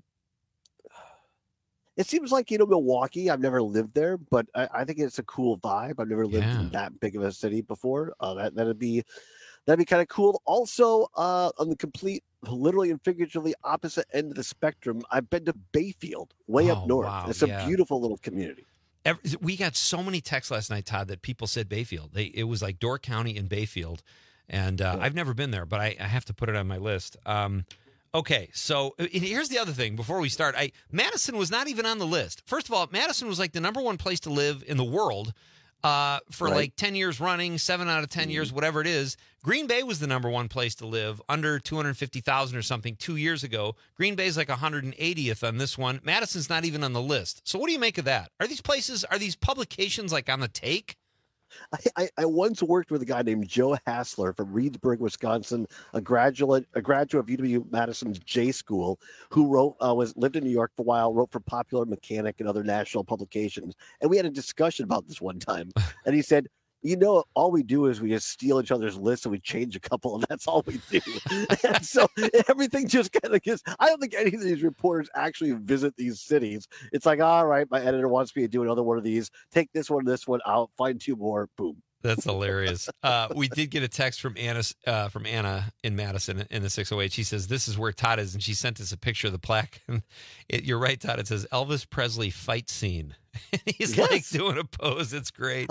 it seems like, you know, Milwaukee. I've never lived there, but I, I think it's a cool vibe. I've never lived Yeah. in that big of a city before. Uh, that that'd be that'd be kind of cool. Also, uh, on the complete, literally and figuratively opposite end of the spectrum, I've been to Bayfield, way Oh, up north. wow, It's a yeah. beautiful little community. Every, we got so many texts last night, Todd, that people said Bayfield. They, it was like Door County and Bayfield. And uh, I've never been there, but I, I have to put it on my list. Um, okay, so and here's the other thing before we start. I Madison was not even on the list. First of all, Madison was like the number one place to live in the world uh, for Right. like ten years running, seven out of ten years, whatever it is. Green Bay was the number one place to live, under two hundred fifty thousand or something two years ago. Green Bay's like one hundred eightieth on this one. Madison's not even on the list. So what do you make of that? Are these places, are these publications like on the take? I, I, I once worked with a guy named Joe Hassler from Reedsburg, Wisconsin, a graduate a graduate of U W Madison's J School, who wrote uh, was lived in New York for a while, wrote for Popular Mechanic and other national publications. And we had a discussion about this one time. And he said, you know, all we do is we just steal each other's lists and we change a couple, and that's all we do. And so everything just kind of gets, I don't think any of these reporters actually visit these cities. It's like, all right, my editor wants me to do another one of these. Take this one, this one out, find two more, boom. That's hilarious. Uh, we did get a text from Anna, uh, from Anna in Madison in the six oh eight. She says, this is where Todd is, and she sent us a picture of the plaque. And it, you're right, Todd. It says Elvis Presley fight scene. He's Yes. like doing a pose. It's great.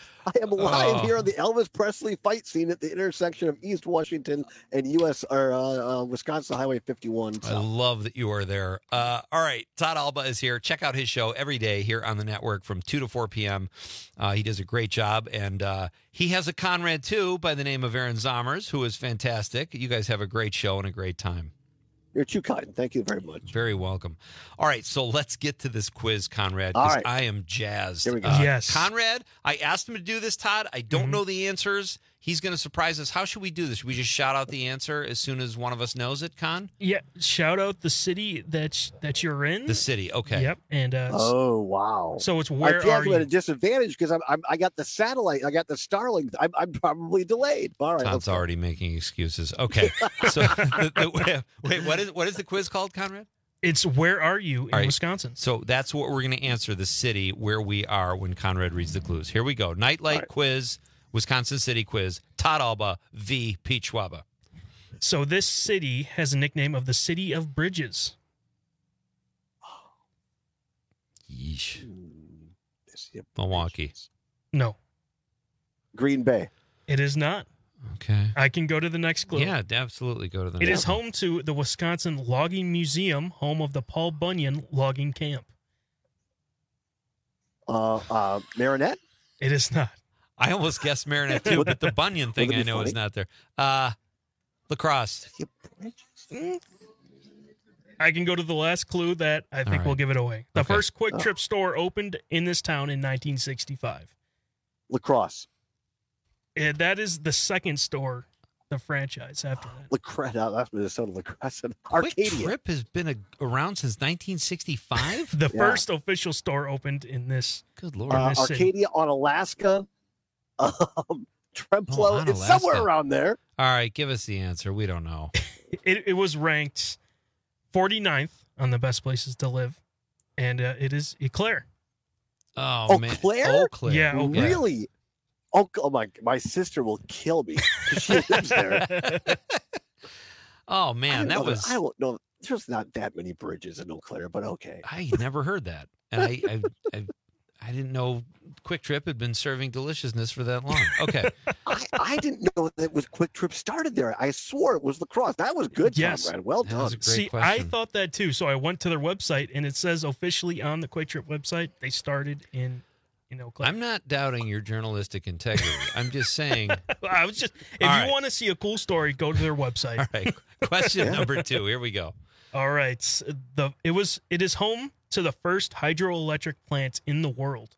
I am live Oh. here on the Elvis Presley fight scene at the intersection of East Washington and U S or uh, uh, Wisconsin Highway fifty-one. I love that you are there. Uh, all right. Todd Alba is here. Check out his show every day here on the network from two to four p.m. Uh, he does a great job. And uh, he has a Conrad, too, by the name of Aaron Zomers, who is fantastic. You guys have a great show and a great time. You're too kind. Thank you very much. Very welcome. All right, so let's get to this quiz, Conrad, All because right. I am jazzed. Here we go. Uh, Yes. Conrad, I asked him to do this, Todd. I don't Mhm. know the answers. He's going to surprise us. How should we do this? Should we just shout out the answer as soon as one of us knows it, Con? Yeah, shout out the city that that you're in. The city, okay. Yep, and uh, Oh, wow. so it's I where feel are like I'm at a you? disadvantage because I'm, I'm I got the satellite, I got the Starlink. I'm, I'm probably delayed. All right, let's Todd's go. already making excuses. Okay. So, the, the, wait, what is what is the quiz called, Conrad? It's where are you in All right. Wisconsin? So that's what we're going to answer, the city where we are when Conrad reads the clues. Here we go. Nightlight right. quiz, Wisconsin City quiz, Todd Alba v. Pete Schwaba. So this city has a nickname of the City of Bridges. Yeesh. Hmm, Let's see. Milwaukee. No, Green Bay. it is not. Okay. I can go to the next clue. Yeah, absolutely. Go to the It next is one. home to the Wisconsin Logging Museum, home of the Paul Bunyan Logging Camp. Uh, uh, Marinette. It is not. I almost guessed Marinette too, but the Bunyan thing Wouldn't I it be know is funny? not there. Uh, lacrosse. Mm. I can go to the last clue that I think right. will give it away. The Okay. first Quick Oh. Trip store opened in this town in nineteen sixty-five. Lacrosse. And that is the second store the franchise after that. LaCresse, no, that's Minnesota. LaCresse. Quick Arcadia. Trip has been a, around since nineteen sixty-five. The Yeah. first official store opened in this. Good Lord. Uh, this city. Arcadia on Alaska. Um, Tremplo. Oh, on it's Alaska. somewhere around there. All right, give us the answer. We don't know. It, it was ranked forty-ninth on the best places to live, and uh, it is Eau Claire. Oh, Eau man. Claire? Eau Claire. Yeah, Eau Claire. Really? Oh, oh my! My sister will kill me. She lives there. Oh, I man, don't that know was. I don't know. There's not that many bridges in Eau Claire, but okay. I never heard that. And I, I, I, I didn't know Quick Trip had been serving deliciousness for that long. Okay. I, I didn't know that it was Quick Trip started there. I swore it was LaCrosse. That was good, Yes. Tom Brad. Well That was done. a great See, question. I thought that too. So I went to their website, and it says officially on the Quick Trip website they started in in Eau Claire. I'm not doubting your journalistic integrity. I'm just saying. I was just if All you right. want to see a cool story, go to their website. All right. Question number two. Here we go. All right. The it was it is home to the first hydroelectric plant in the world.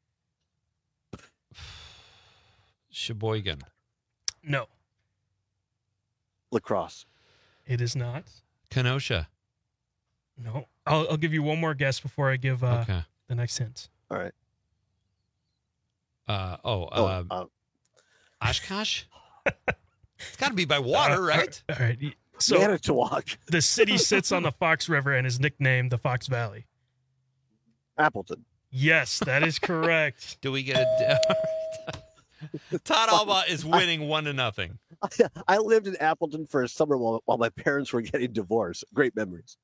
Sheboygan. No, LaCrosse. it is not. Kenosha. No. I'll, I'll give you one more guess before I give uh, Okay. the next hint. All right. Uh, oh, Oh, uh, uh, Oshkosh? It's got to be by water, Uh, right? All right. So Manitowoc. the city sits on the Fox River and is nicknamed the Fox Valley. Appleton. Yes, that is correct. Do we get a. Todd Alba is winning one to nothing. I lived in Appleton for a summer while, while my parents were getting divorced. Great memories.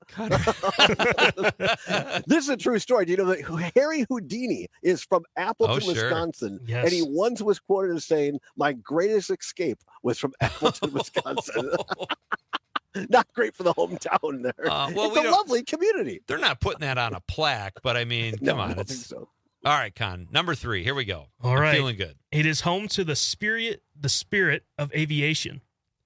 This is a true story. Do you know that Harry Houdini is from Appleton, Oh, sure. Wisconsin? Yes. And he once was quoted as saying, "My greatest escape was from Appleton, Wisconsin." Not great for the hometown there. Uh, well, it's we a don't- lovely community. They're not putting that on a plaque, but I mean, No, come I on. don't It's, think so. All right, Con. Number three. Here we go. All I'm right. feeling good. It is home to the spirit the spirit of aviation.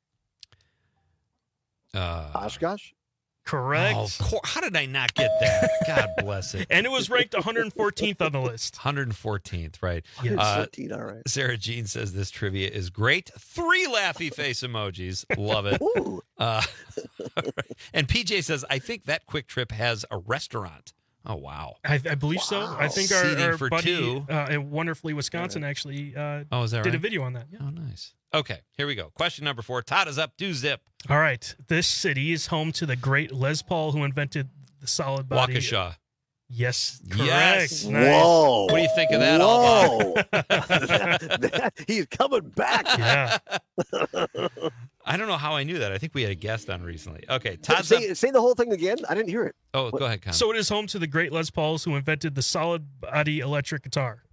Uh, Oshkosh? Correct. Oh, of course. How did I not get that? God bless it. And it was ranked one hundred fourteenth on the list. one hundred fourteenth, right? Yes. Uh, fourteen, all right. Sarah Jean says this trivia is great. Three laughy face emojis. Love it. Ooh. Uh, all right. And P J says, I think that Quick Trip has a restaurant. Oh, wow. I, I believe so. I think our, Seating our for buddy two. uh, in Wonderfully, Wisconsin, actually uh, Oh, is that did right? a video on that. Yeah. Oh, nice. Okay, here we go. Question number four. Todd is up. Do zip. All right. This city is home to the great Les Paul, who invented the solid body. Waukesha. Yes. Correct. Yes. Nice. Whoa. What do you think of that, Whoa. that, that- he's coming back. Yeah. I don't know how I knew that. I think we had a guest on recently. Okay, Todd's up. Say, say the whole thing again. I didn't hear it. Oh, go ahead, Con. So it is home to the great Les Pauls, who invented the solid body electric guitar.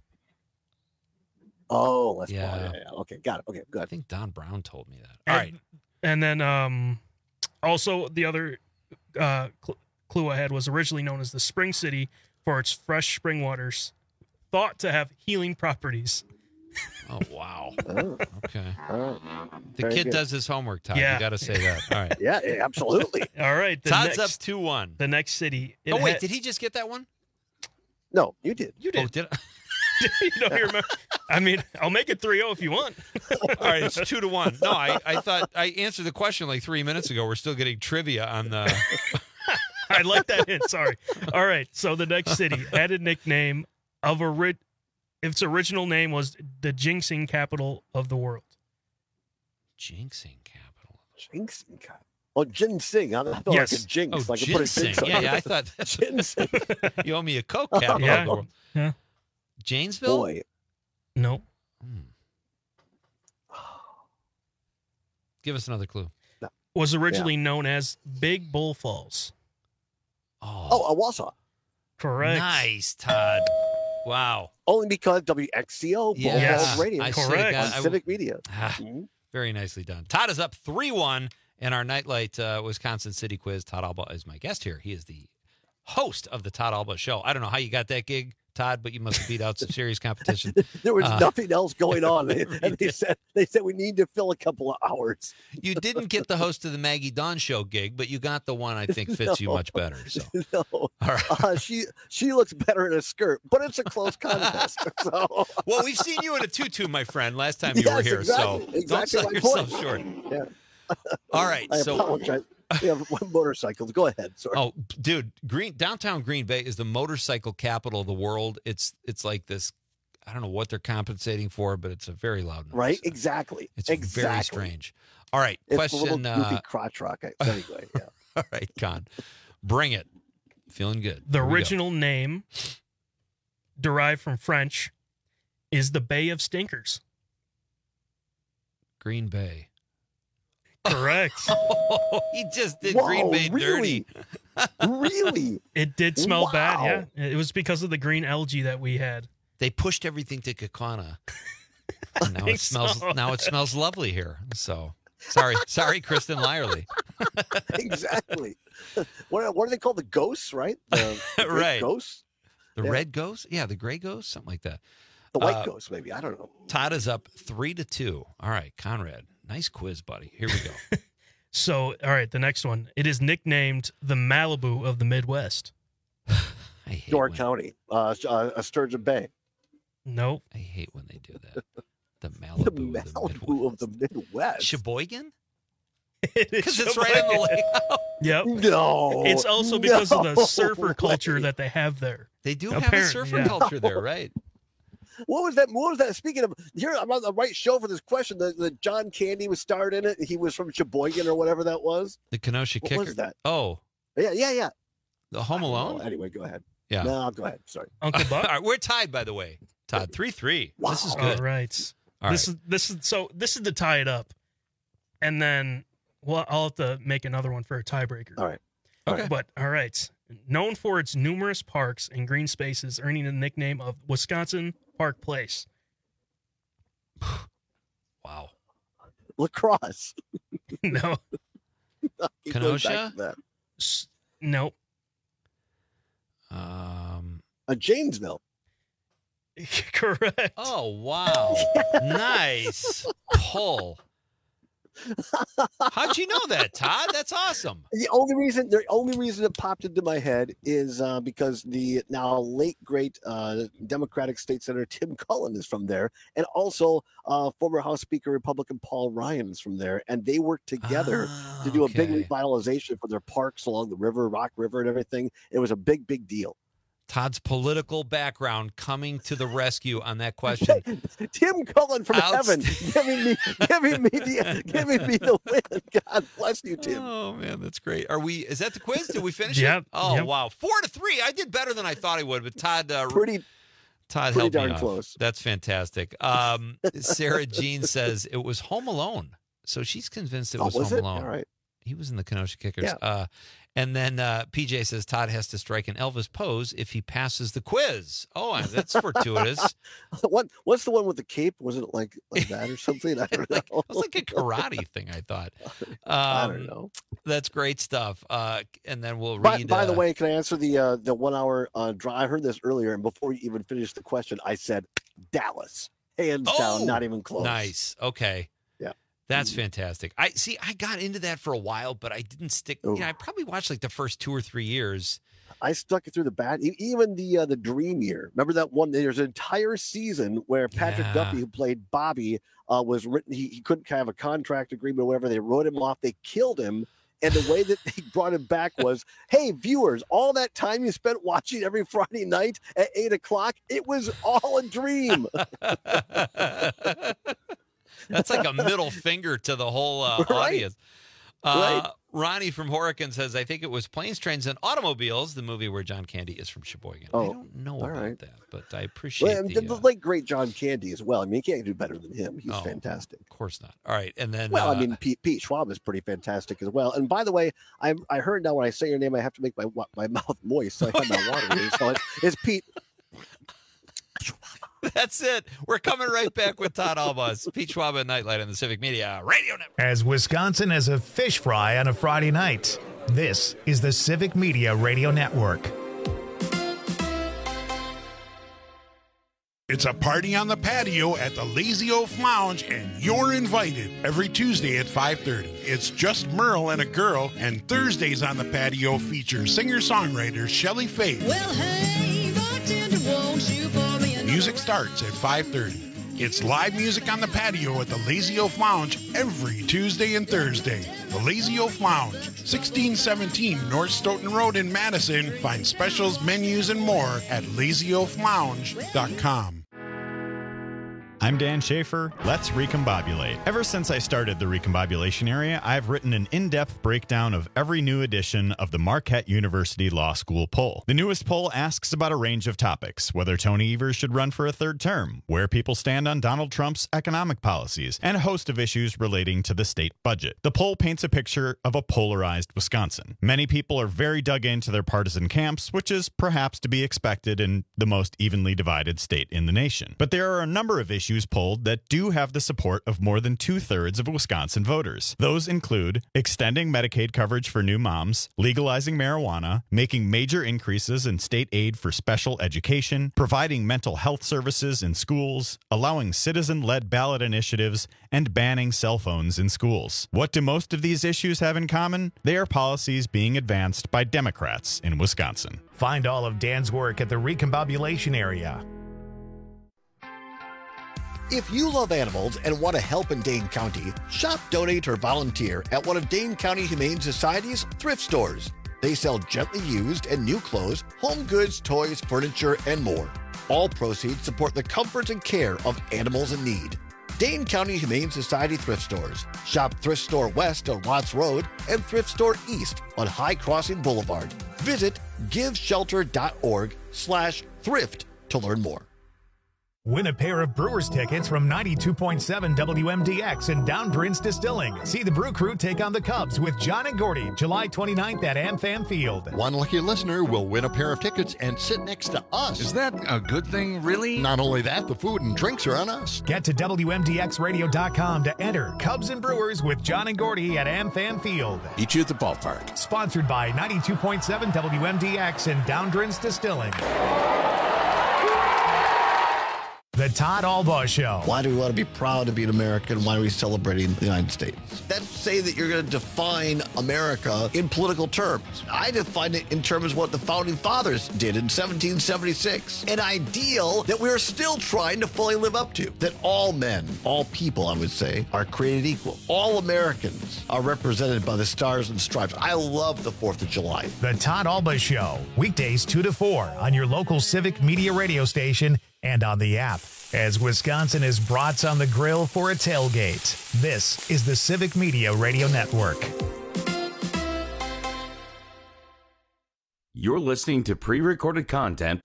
Oh, let's Yeah. yeah. yeah, yeah. Okay, got it. Okay, I good. think Don Brown told me that. All right. And, and then um, also the other uh, cl- clue I had was originally known as the Spring City for its fresh spring waters, thought to have healing properties. Oh, wow. Oh, Okay. all right. The Very kid good. does his homework, Todd. Yeah. You got to say that. All right. Yeah, yeah, absolutely. All right. The Todd's next, up two one. The next city. it Oh, wait. ha- Did he just get that one? No, you did. You Oh, did. did I? you don't remember? I mean, I'll make it three oh if you want. All right. It's two to one. No, I, I thought I answered the question like three minutes ago. We're still getting trivia on the. I like that hint. Sorry. All right. So the next city had a nickname of a ri- its original name was the jinxing capital of the world. Jinxing capital. Ginseng. Oh, ginseng. I thought Yes. like a jinx. Oh, like I put a ginseng. jinx on Yeah, it. yeah. I thought that's Ginseng. you owe me a Coke capital Yeah. of the world. Yeah. Janesville? Boy. No. Hmm. Give us another clue. Was originally known as Big Bull Falls. Oh, Oh, Owasso. Correct. nice, Todd. Wow. Only because W X C O, Bull Yes. Balls Radio, I Correct. should've got- on I- Civic Media. Ah, Mhm. very nicely done. Todd is up three one in our Nightlight uh, Wisconsin City Quiz. Todd Alba is my guest here. He is the host of the Todd Alba Show. I don't know how you got that gig, Todd, but you must have beat out some serious competition. There was Uh, nothing else going on, and they said they said we need to fill a couple of hours. You didn't get the host of the Maggie Dawn Show gig, but you got the one I think fits you No. much better. So No, All right. uh, she she looks better in a skirt, but it's a close contest. So Well, we've seen you in a tutu, my friend, last time you Yes, were here. exactly, So exactly don't sell my yourself point. short. Yeah. All right. I so apologize. We have one motorcycle. Go ahead. Sorry. Oh, dude, Green downtown Green Bay is the motorcycle capital of the world. It's it's like this. I don't know what they're compensating for, but it's a very loud noise. Right? Exactly. It's exactly. very strange. All right, It's a question. little goofy Uh, crotch rock. So anyway, yeah. all right, Con, bring it. Feeling good. The Here we go. original name, derived from French, is the Bay of Stinkers. Green Bay. Correct. Oh, he just did Whoa, Green Bay really? dirty. Really? It did smell Wow. bad, yeah. It was because of the green algae that we had. They pushed everything to Kakana. And now it think smells. so. Now it smells lovely here. So sorry, sorry, Kristen Lyerly. Exactly. What are, what are they called? The ghosts, right? The, the great Right. Ghosts? The Yeah. red ghost, yeah, the gray ghost, something like that. The white Uh, ghosts, maybe. I don't know. Todd is up three to two. All right, Conrad, nice quiz, buddy. Here we go. So, all right, the next one. It is nicknamed the Malibu of the Midwest. I hate York when, County, uh, uh, Sturgeon Bay. Nope. I hate when they do that. The Malibu, The of the Malibu of the Midwest. Sheboygan, It is because it's right in the lake. Yep. No. It's also because of the no surfer culture way. that they have there. They do have a Apparently, surfer yeah. culture there, right? What was that? What was that? Speaking of, here I'm on the right show for this question. The, the John Candy was starred in it. He was from Sheboygan or whatever that was. The Kenosha What Kicker. was that? Oh, Yeah, yeah, yeah. the Home Oh, Alone. anyway, go ahead. Yeah. No, go ahead. Sorry. Uncle All Buck. right, we're tied, by the way. Todd, three three. This is Wow. good. All right. All this right. is this is so this is to tie it up, and then well, I'll have to make another one for a tiebreaker. All right. Okay. But all right, known for its numerous parks and green spaces, earning the nickname of Wisconsin Park Place. Wow. Lacrosse. No, Keep going back Kenosha? to that. S- nope. Um. Uh, Janesville. Correct. Oh wow. Nice pull. How'd you know that, Todd? That's awesome. The only reason, the only reason it popped into my head is uh, because the now late great uh, Democratic State Senator Tim Cullen is from there, and also uh, former House Speaker Republican Paul Ryan is from there, and they worked together Ah, to do a big okay. revitalization for their parks along the river, Rock River, and everything. It was a big, big deal. Todd's political background coming to the rescue on that question. Tim Cullen from heaven, Outst- giving me, giving me the, giving me the win. God bless you, Tim. Oh man, that's great. Are we? Is that the quiz? Did we finish Yep, it? Oh yep. wow, four to three. I did better than I thought I would, but Todd, uh, Pretty, Todd pretty helped darn me off. close. That's fantastic. Um, Sarah Jean says it was Home Alone, so she's convinced it Oh, was, was Home it? Alone. All right. He was in the Kenosha Kickers. Yeah. Uh, and then uh, P J says Todd has to strike an Elvis pose if he passes the quiz. Oh, that's fortuitous. What what's the one with the cape? Was it like like that or something? I don't know. Like, it was like a karate thing, I thought. Um, I don't know. That's great stuff. Uh, and then we'll By, read. by the uh, way, can I answer the uh, the one hour uh, drive? I heard this earlier, and before you even finished the question, I said Dallas, hands Oh, down, not even close. Nice. Okay. Yeah. That's fantastic. I see. I got into that for a while, but I didn't stick. Ooh. You know, I probably watched like the first two or three years. I stuck it through the bad. e- Even the uh, the Dream Year. Remember that one? There's an entire season where Patrick Yeah. Duffy, who played Bobby, uh, was written. He, he couldn't have a contract agreement or whatever. They wrote him off. They killed him. And the way that they brought him back was, hey, viewers, all that time you spent watching every Friday night at eight o'clock, it was all a dream. That's like a middle finger to the whole uh, Right. audience. Uh, Right. Ronnie from Horicon says, I think it was Planes, Trains, and Automobiles, the movie where John Candy is from Sheboygan. I Oh, don't know all about right. that, but I appreciate Well, the, the, the uh, late great John Candy as well. I mean, you can't do better than him. He's Oh. fantastic. Of course not. All right. And then, Well, uh, I mean, Pete, Pete Schwab is pretty fantastic as well. And by the way, I I heard now when I say your name, I have to make my wa- my mouth moist, so I have my water in. So it's, it's Pete. that's it. We're coming right back with Todd Albus, Pete Schwab at Nightlight on the Civic Media Radio Network. As Wisconsin has a fish fry on a Friday night, this is the Civic Media Radio Network. It's a party on the patio at the Lazy Oaf Lounge, and you're invited every Tuesday at five thirty. It's just Merle and a girl, and Thursdays on the patio feature singer-songwriter Shelley Faith. Well, hey, bartender, won't you pour me another Music starts at five thirty. It's live music on the patio at the Lazy Oaf Lounge every Tuesday and Thursday. The Lazy Oaf Lounge, sixteen seventeen North Stoughton Road in Madison. Find specials, menus, and more at lazy oaf lounge dot com. I'm Dan Schaefer. Let's recombobulate. Ever since I started the recombobulation area, I've written an in-depth breakdown of every new edition of the Marquette University Law School poll. The newest poll asks about a range of topics: whether Tony Evers should run for a third term, where people stand on Donald Trump's economic policies, and a host of issues relating to the state budget. The poll paints a picture of a polarized Wisconsin. Many people are very dug into their partisan camps, which is perhaps to be expected in the most evenly divided state in the nation. But there are a number of issues polled that do have the support of more than two-thirds of Wisconsin voters. Those include extending Medicaid coverage for new moms, legalizing marijuana, making major increases in state aid for special education, providing mental health services in schools, allowing citizen-led ballot initiatives, and banning cell phones in schools. What do most of these issues have in common? They are policies being advanced by Democrats in Wisconsin. Find all of Dan's work at the recombobulation area. If you love animals and want to help in Dane County, shop, donate, or volunteer at one of Dane County Humane Society's thrift stores. They sell gently used and new clothes, home goods, toys, furniture, and more. All proceeds support the comfort and care of animals in need. Dane County Humane Society thrift stores. Shop Thrift Store West on Watts Road and Thrift Store East on High Crossing Boulevard. Visit giveshelter.org slash thrift to learn more. Win a pair of Brewers tickets from ninety-two point seven W M D X and Downdrin's Distilling. See the Brew Crew take on the Cubs with John and Gordy, July twenty-ninth at AmFam Field. One lucky listener will win a pair of tickets and sit next to us. Is that a good thing, really? Not only that, the food and drinks are on us. Get to W M D X radio dot com to enter Cubs and Brewers with John and Gordy at AmFam Field. Meet you at the ballpark. Sponsored by ninety-two point seven W M D X and Downdrin's Distilling. The Todd Albaugh Show. Why do we want to be proud to be an American? Why are we celebrating the United States? That's say that you're going to define America in political terms. I define it in terms of what the Founding Fathers did in seventeen seventy-six. An ideal that we're still trying to fully live up to. That all men, all people, I would say, are created equal. All Americans are represented by the stars and stripes. I love the fourth of July. The Todd Albaugh Show. Weekdays two to four on your local Civic Media radio station and on the app, as Wisconsin is brats on the grill for a tailgate. This is the Civic Media Radio Network. You're listening to pre-recorded content.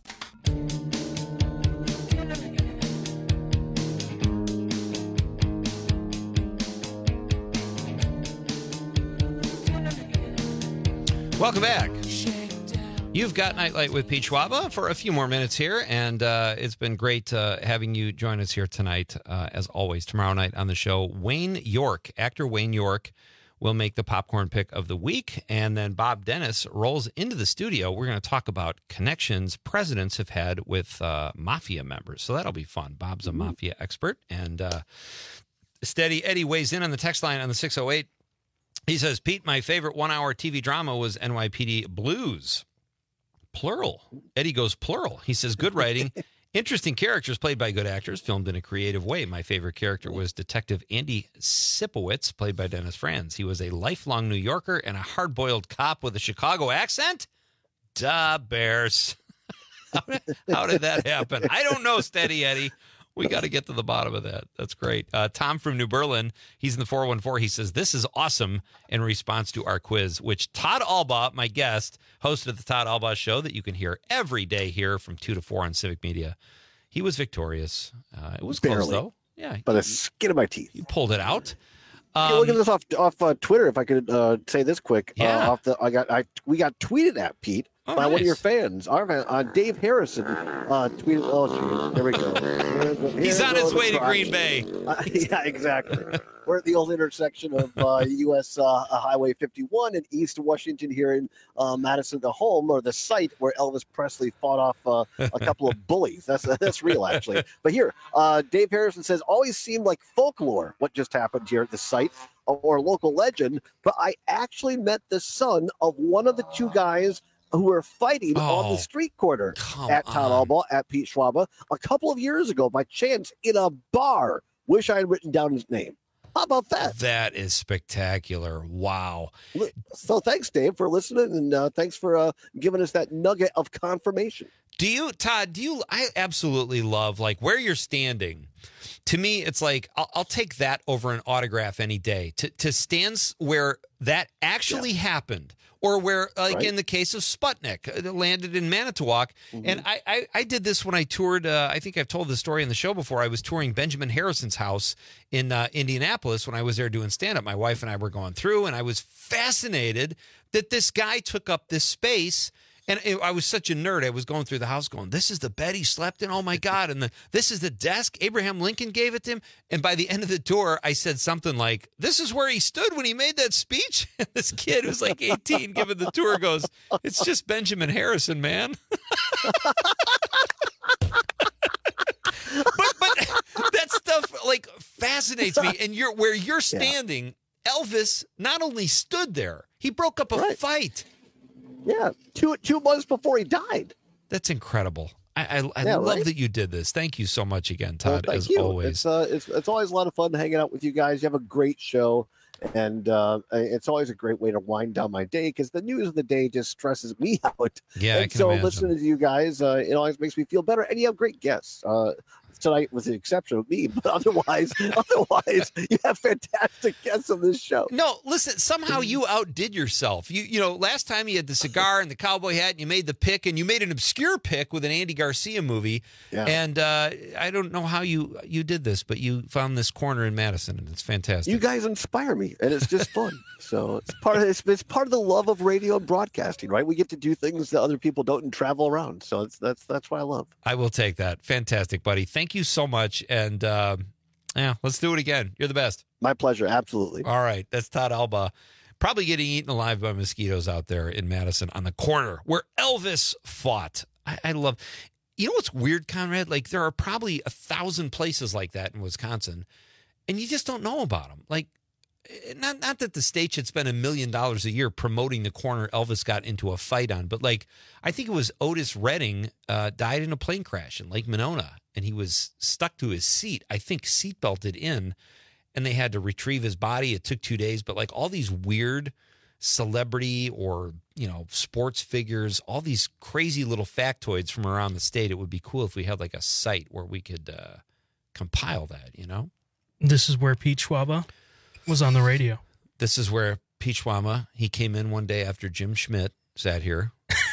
Welcome back. You've got Nightlight with Pete Schwaba for a few more minutes here, and uh, it's been great uh, having you join us here tonight. Uh, as always, tomorrow night on the show, Wayne York, actor Wayne York, will make the popcorn pick of the week, and then Bob Dennis rolls into the studio. We're going to talk about connections presidents have had with uh, mafia members, so that'll be fun. Bob's a mafia expert, and uh, Steady Eddie weighs in on the text line on the six oh eight. He says, Pete, my favorite one-hour T V drama was N Y P D Blues. Plural. Eddie goes plural. He says, good writing, interesting characters played by good actors, filmed in a creative way. My favorite character was Detective Andy Sipowicz, played by Dennis Franz. He was a lifelong New Yorker and a hard-boiled cop with a Chicago accent. Duh, Bears. how, did, how did that happen? I don't know, Steady Eddie. We got to get to the bottom of that. That's great. Uh, Tom from New Berlin, he's in the four one four. He says, this is awesome in response to our quiz, which Todd Albaugh, my guest, hosted the Todd Albaugh Show that you can hear every day here from two to four on Civic Media. He was victorious. Uh, it was Barely. close, though. Yeah, By the skin of my teeth. You pulled it out. Um, yeah, look at this off off uh, Twitter. If I could uh, say this quick, Yeah. uh, off the I got I we got tweeted at Pete Oh, by nice. one of your fans. Our fan, uh, Dave Harrison uh, tweeted. Oh, shoot. There we go. Here's, He's on his way to crotch. Green Bay. Uh, yeah, exactly. We're at the old intersection of uh, U S Uh, Highway fifty-one and East Washington here in uh, Madison, the home or the site where Elvis Presley fought off uh, a couple of bullies. That's that's real, actually. But here, uh, Dave Harrison says, always seemed like folklore what just happened here at the site or local legend, but I actually met the son of one of the two guys who were fighting Oh, on the street corner at Todd Albaugh, at Pete Schwaba, a couple of years ago by chance in a bar. Wish I had written down his name. How about that? That is spectacular. Wow. So thanks, Dave, for listening, and uh, thanks for uh, giving us that nugget of confirmation. Do you, Todd, do you, I absolutely love like where you're standing. To me, it's like, I'll, I'll take that over an autograph any day. To, to stand where that actually yeah. happened, or where, like right. in the case of Sputnik, it landed in Manitowoc. Mm-hmm. And I, I, I did this when I toured, uh, I think I've told the story in the show before. I was touring Benjamin Harrison's house in uh, Indianapolis when I was there doing stand-up. My wife and I were going through, and I was fascinated that this guy took up this space. And it, I was such a nerd. I was going through the house going, this is the bed he slept in? Oh, my God. And the, this is the desk. Abraham Lincoln gave it to him. And by the end of the tour, I said something like, this is where he stood when he made that speech? And this kid who's like eighteen giving the tour goes, it's just Benjamin Harrison, man. but but that stuff, like, fascinates me. And you're where you're standing, yeah. Elvis not only stood there, he broke up a right. fight. Yeah, two two months before he died. That's incredible. I I, I yeah, love right? that you did this. Thank you so much again, Todd, well, as you. always. It's, uh, it's, it's always a lot of fun hanging out with you guys. You have a great show, and uh, it's always a great way to wind down my day because the news of the day just stresses me out. Yeah, and I can so imagine. listening to you guys, uh, it always makes me feel better. And you have great guests. Uh, tonight with the exception of me, but otherwise, otherwise, you have fantastic guests on this show. No, listen, somehow you outdid yourself. You you know, last time you had the cigar and the cowboy hat and you made the pick and you made an obscure pick with an Andy Garcia movie. Yeah. And uh, I don't know how you you did this, but you found this corner in Madison and it's fantastic. You guys inspire me and it's just fun. So it's part of it's, it's part of the love of radio and broadcasting, right? We get to do things that other people don't and travel around. So it's that's that's what I love. I will take that. Fantastic, buddy. Thank you so much. And uh, yeah, let's do it again. You're the best. My pleasure. Absolutely. All right. That's Todd Albaugh. Probably getting eaten alive by mosquitoes out there in Madison on the corner where Elvis fought. I, I love, you know what's weird, Conrad? Like there are probably a thousand places like that in Wisconsin and you just don't know about them. Like, Not not that the state should spend a million dollars a year promoting the corner Elvis got into a fight on, but like I think it was Otis Redding uh, died in a plane crash in Lake Monona, and he was stuck to his seat. I think seatbelted in, and they had to retrieve his body. It took two days, but like all these weird celebrity or you know sports figures, all these crazy little factoids from around the state. It would be cool if we had like a site where we could uh, compile that. You know, this is where Pete Schwaba was on the radio. This is where Pete Schwama, he came in one day after Jim Schmidt sat here.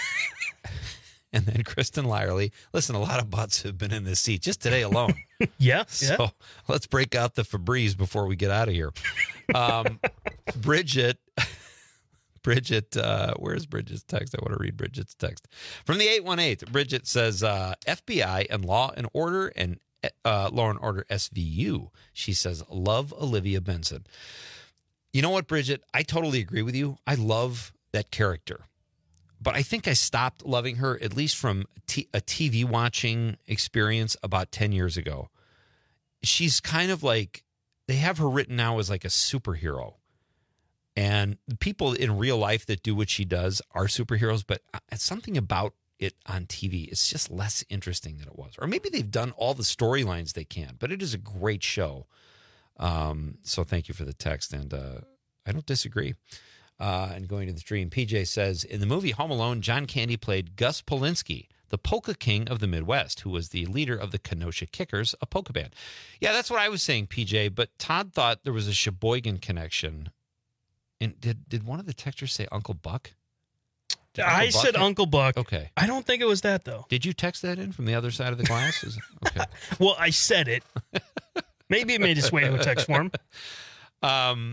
And then Kristen Lyerly. Listen, a lot of butts have been in this seat just today alone. yeah. So yeah. let's break out the Febreze before we get out of here. Um, Bridget, Bridget, uh, where's Bridget's text? I want to read Bridget's text. From the eight one eight, Bridget says, uh, F B I and Law and Order and Uh, Law and Order S V U. She says, love Olivia Benson. You know what, Bridget? I totally agree with you. I love that character. But I think I stopped loving her, at least from t- a T V watching experience about ten years ago. She's kind of like, they have her written now as like a superhero. And people in real life that do what she does are superheroes, but it's something about it on T V, it's just less interesting than it was. Or maybe they've done all the storylines they can, but it is a great show. Um, so thank you for the text, and uh, I don't disagree. Uh, and going to the stream, P J says, in the movie Home Alone, John Candy played Gus Polinski, the polka king of the Midwest, who was the leader of the Kenosha Kickers, a polka band. Yeah, that's what I was saying, P J, but Todd thought there was a Sheboygan connection. And did, did one of the texters say Uncle Buck? I Buck said have... Uncle Buck. Okay. I don't think it was that, though. Did you text that in from the other side of the glass? Is... Okay. Well, I said it. Maybe it made its way to a text form. Um,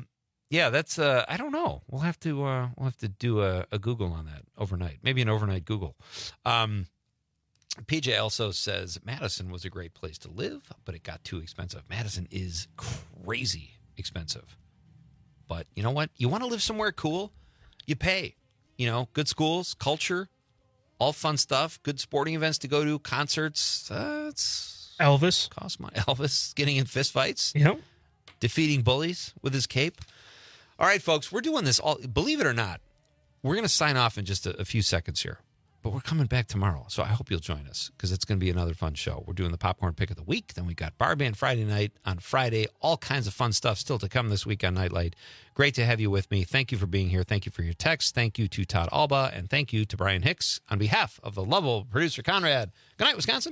Yeah, that's. Uh, I don't know. We'll have to. Uh, we'll have to do a, a Google on that overnight. Maybe an overnight Google. Um, P J also says Madison was a great place to live, but it got too expensive. Madison is crazy expensive. But you know what? You want to live somewhere cool, you pay. You know, good schools, culture, all fun stuff, good sporting events to go to, concerts. Uh, it's Elvis cost money. Elvis getting in fistfights. Yep. Defeating bullies with his cape. All right, folks, we're doing this all. Believe it or not, we're going to sign off in just a, a few seconds here. But we're coming back tomorrow, so I hope you'll join us because it's going to be another fun show. We're doing the Popcorn Pick of the Week. Then we got Bar Band Friday night on Friday. All kinds of fun stuff still to come this week on Nightlight. Great to have you with me. Thank you for being here. Thank you for your text. Thank you to Todd Alba, and thank you to Brian Hicks on behalf of the lovable producer Conrad. Good night, Wisconsin.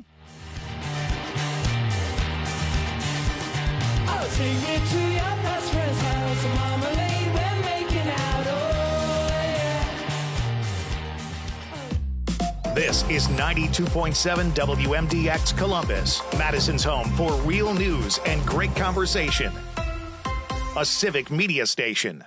I'll take you to your best friend's house, marmalade, we're making out, oh yeah. This is ninety-two point seven W M D X Columbus, Madison's home for real news and great conversation. A civic media station.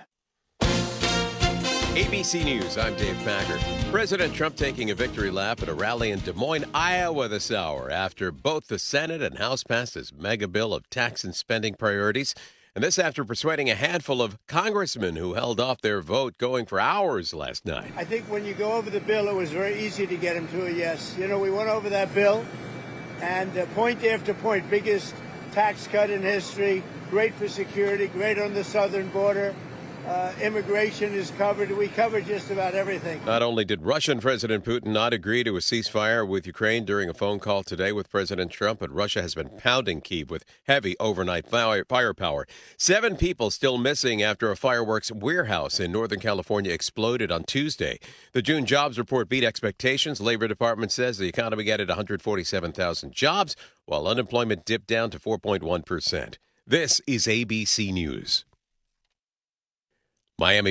A B C News, I'm Dave Packard. President Trump taking a victory lap at a rally in Des Moines, Iowa this hour after both the Senate and House passed his mega bill of tax and spending priorities. And this after persuading a handful of congressmen who held off their vote going for hours last night. I think when you go over the bill, it was very easy to get him to a yes. You know, we went over that bill, and uh, point after point, biggest tax cut in history, great for security, great on the southern border. Uh, immigration is covered. We covered just about everything. Not only did Russian President Putin not agree to a ceasefire with Ukraine during a phone call today with President Trump, but Russia has been pounding Kyiv with heavy overnight fire, firepower. Seven people still missing after a fireworks warehouse in Northern California exploded on Tuesday. The June jobs report beat expectations. Labor Department says the economy added one hundred forty-seven thousand jobs, while unemployment dipped down to four point one percent. This is A B C News. Miami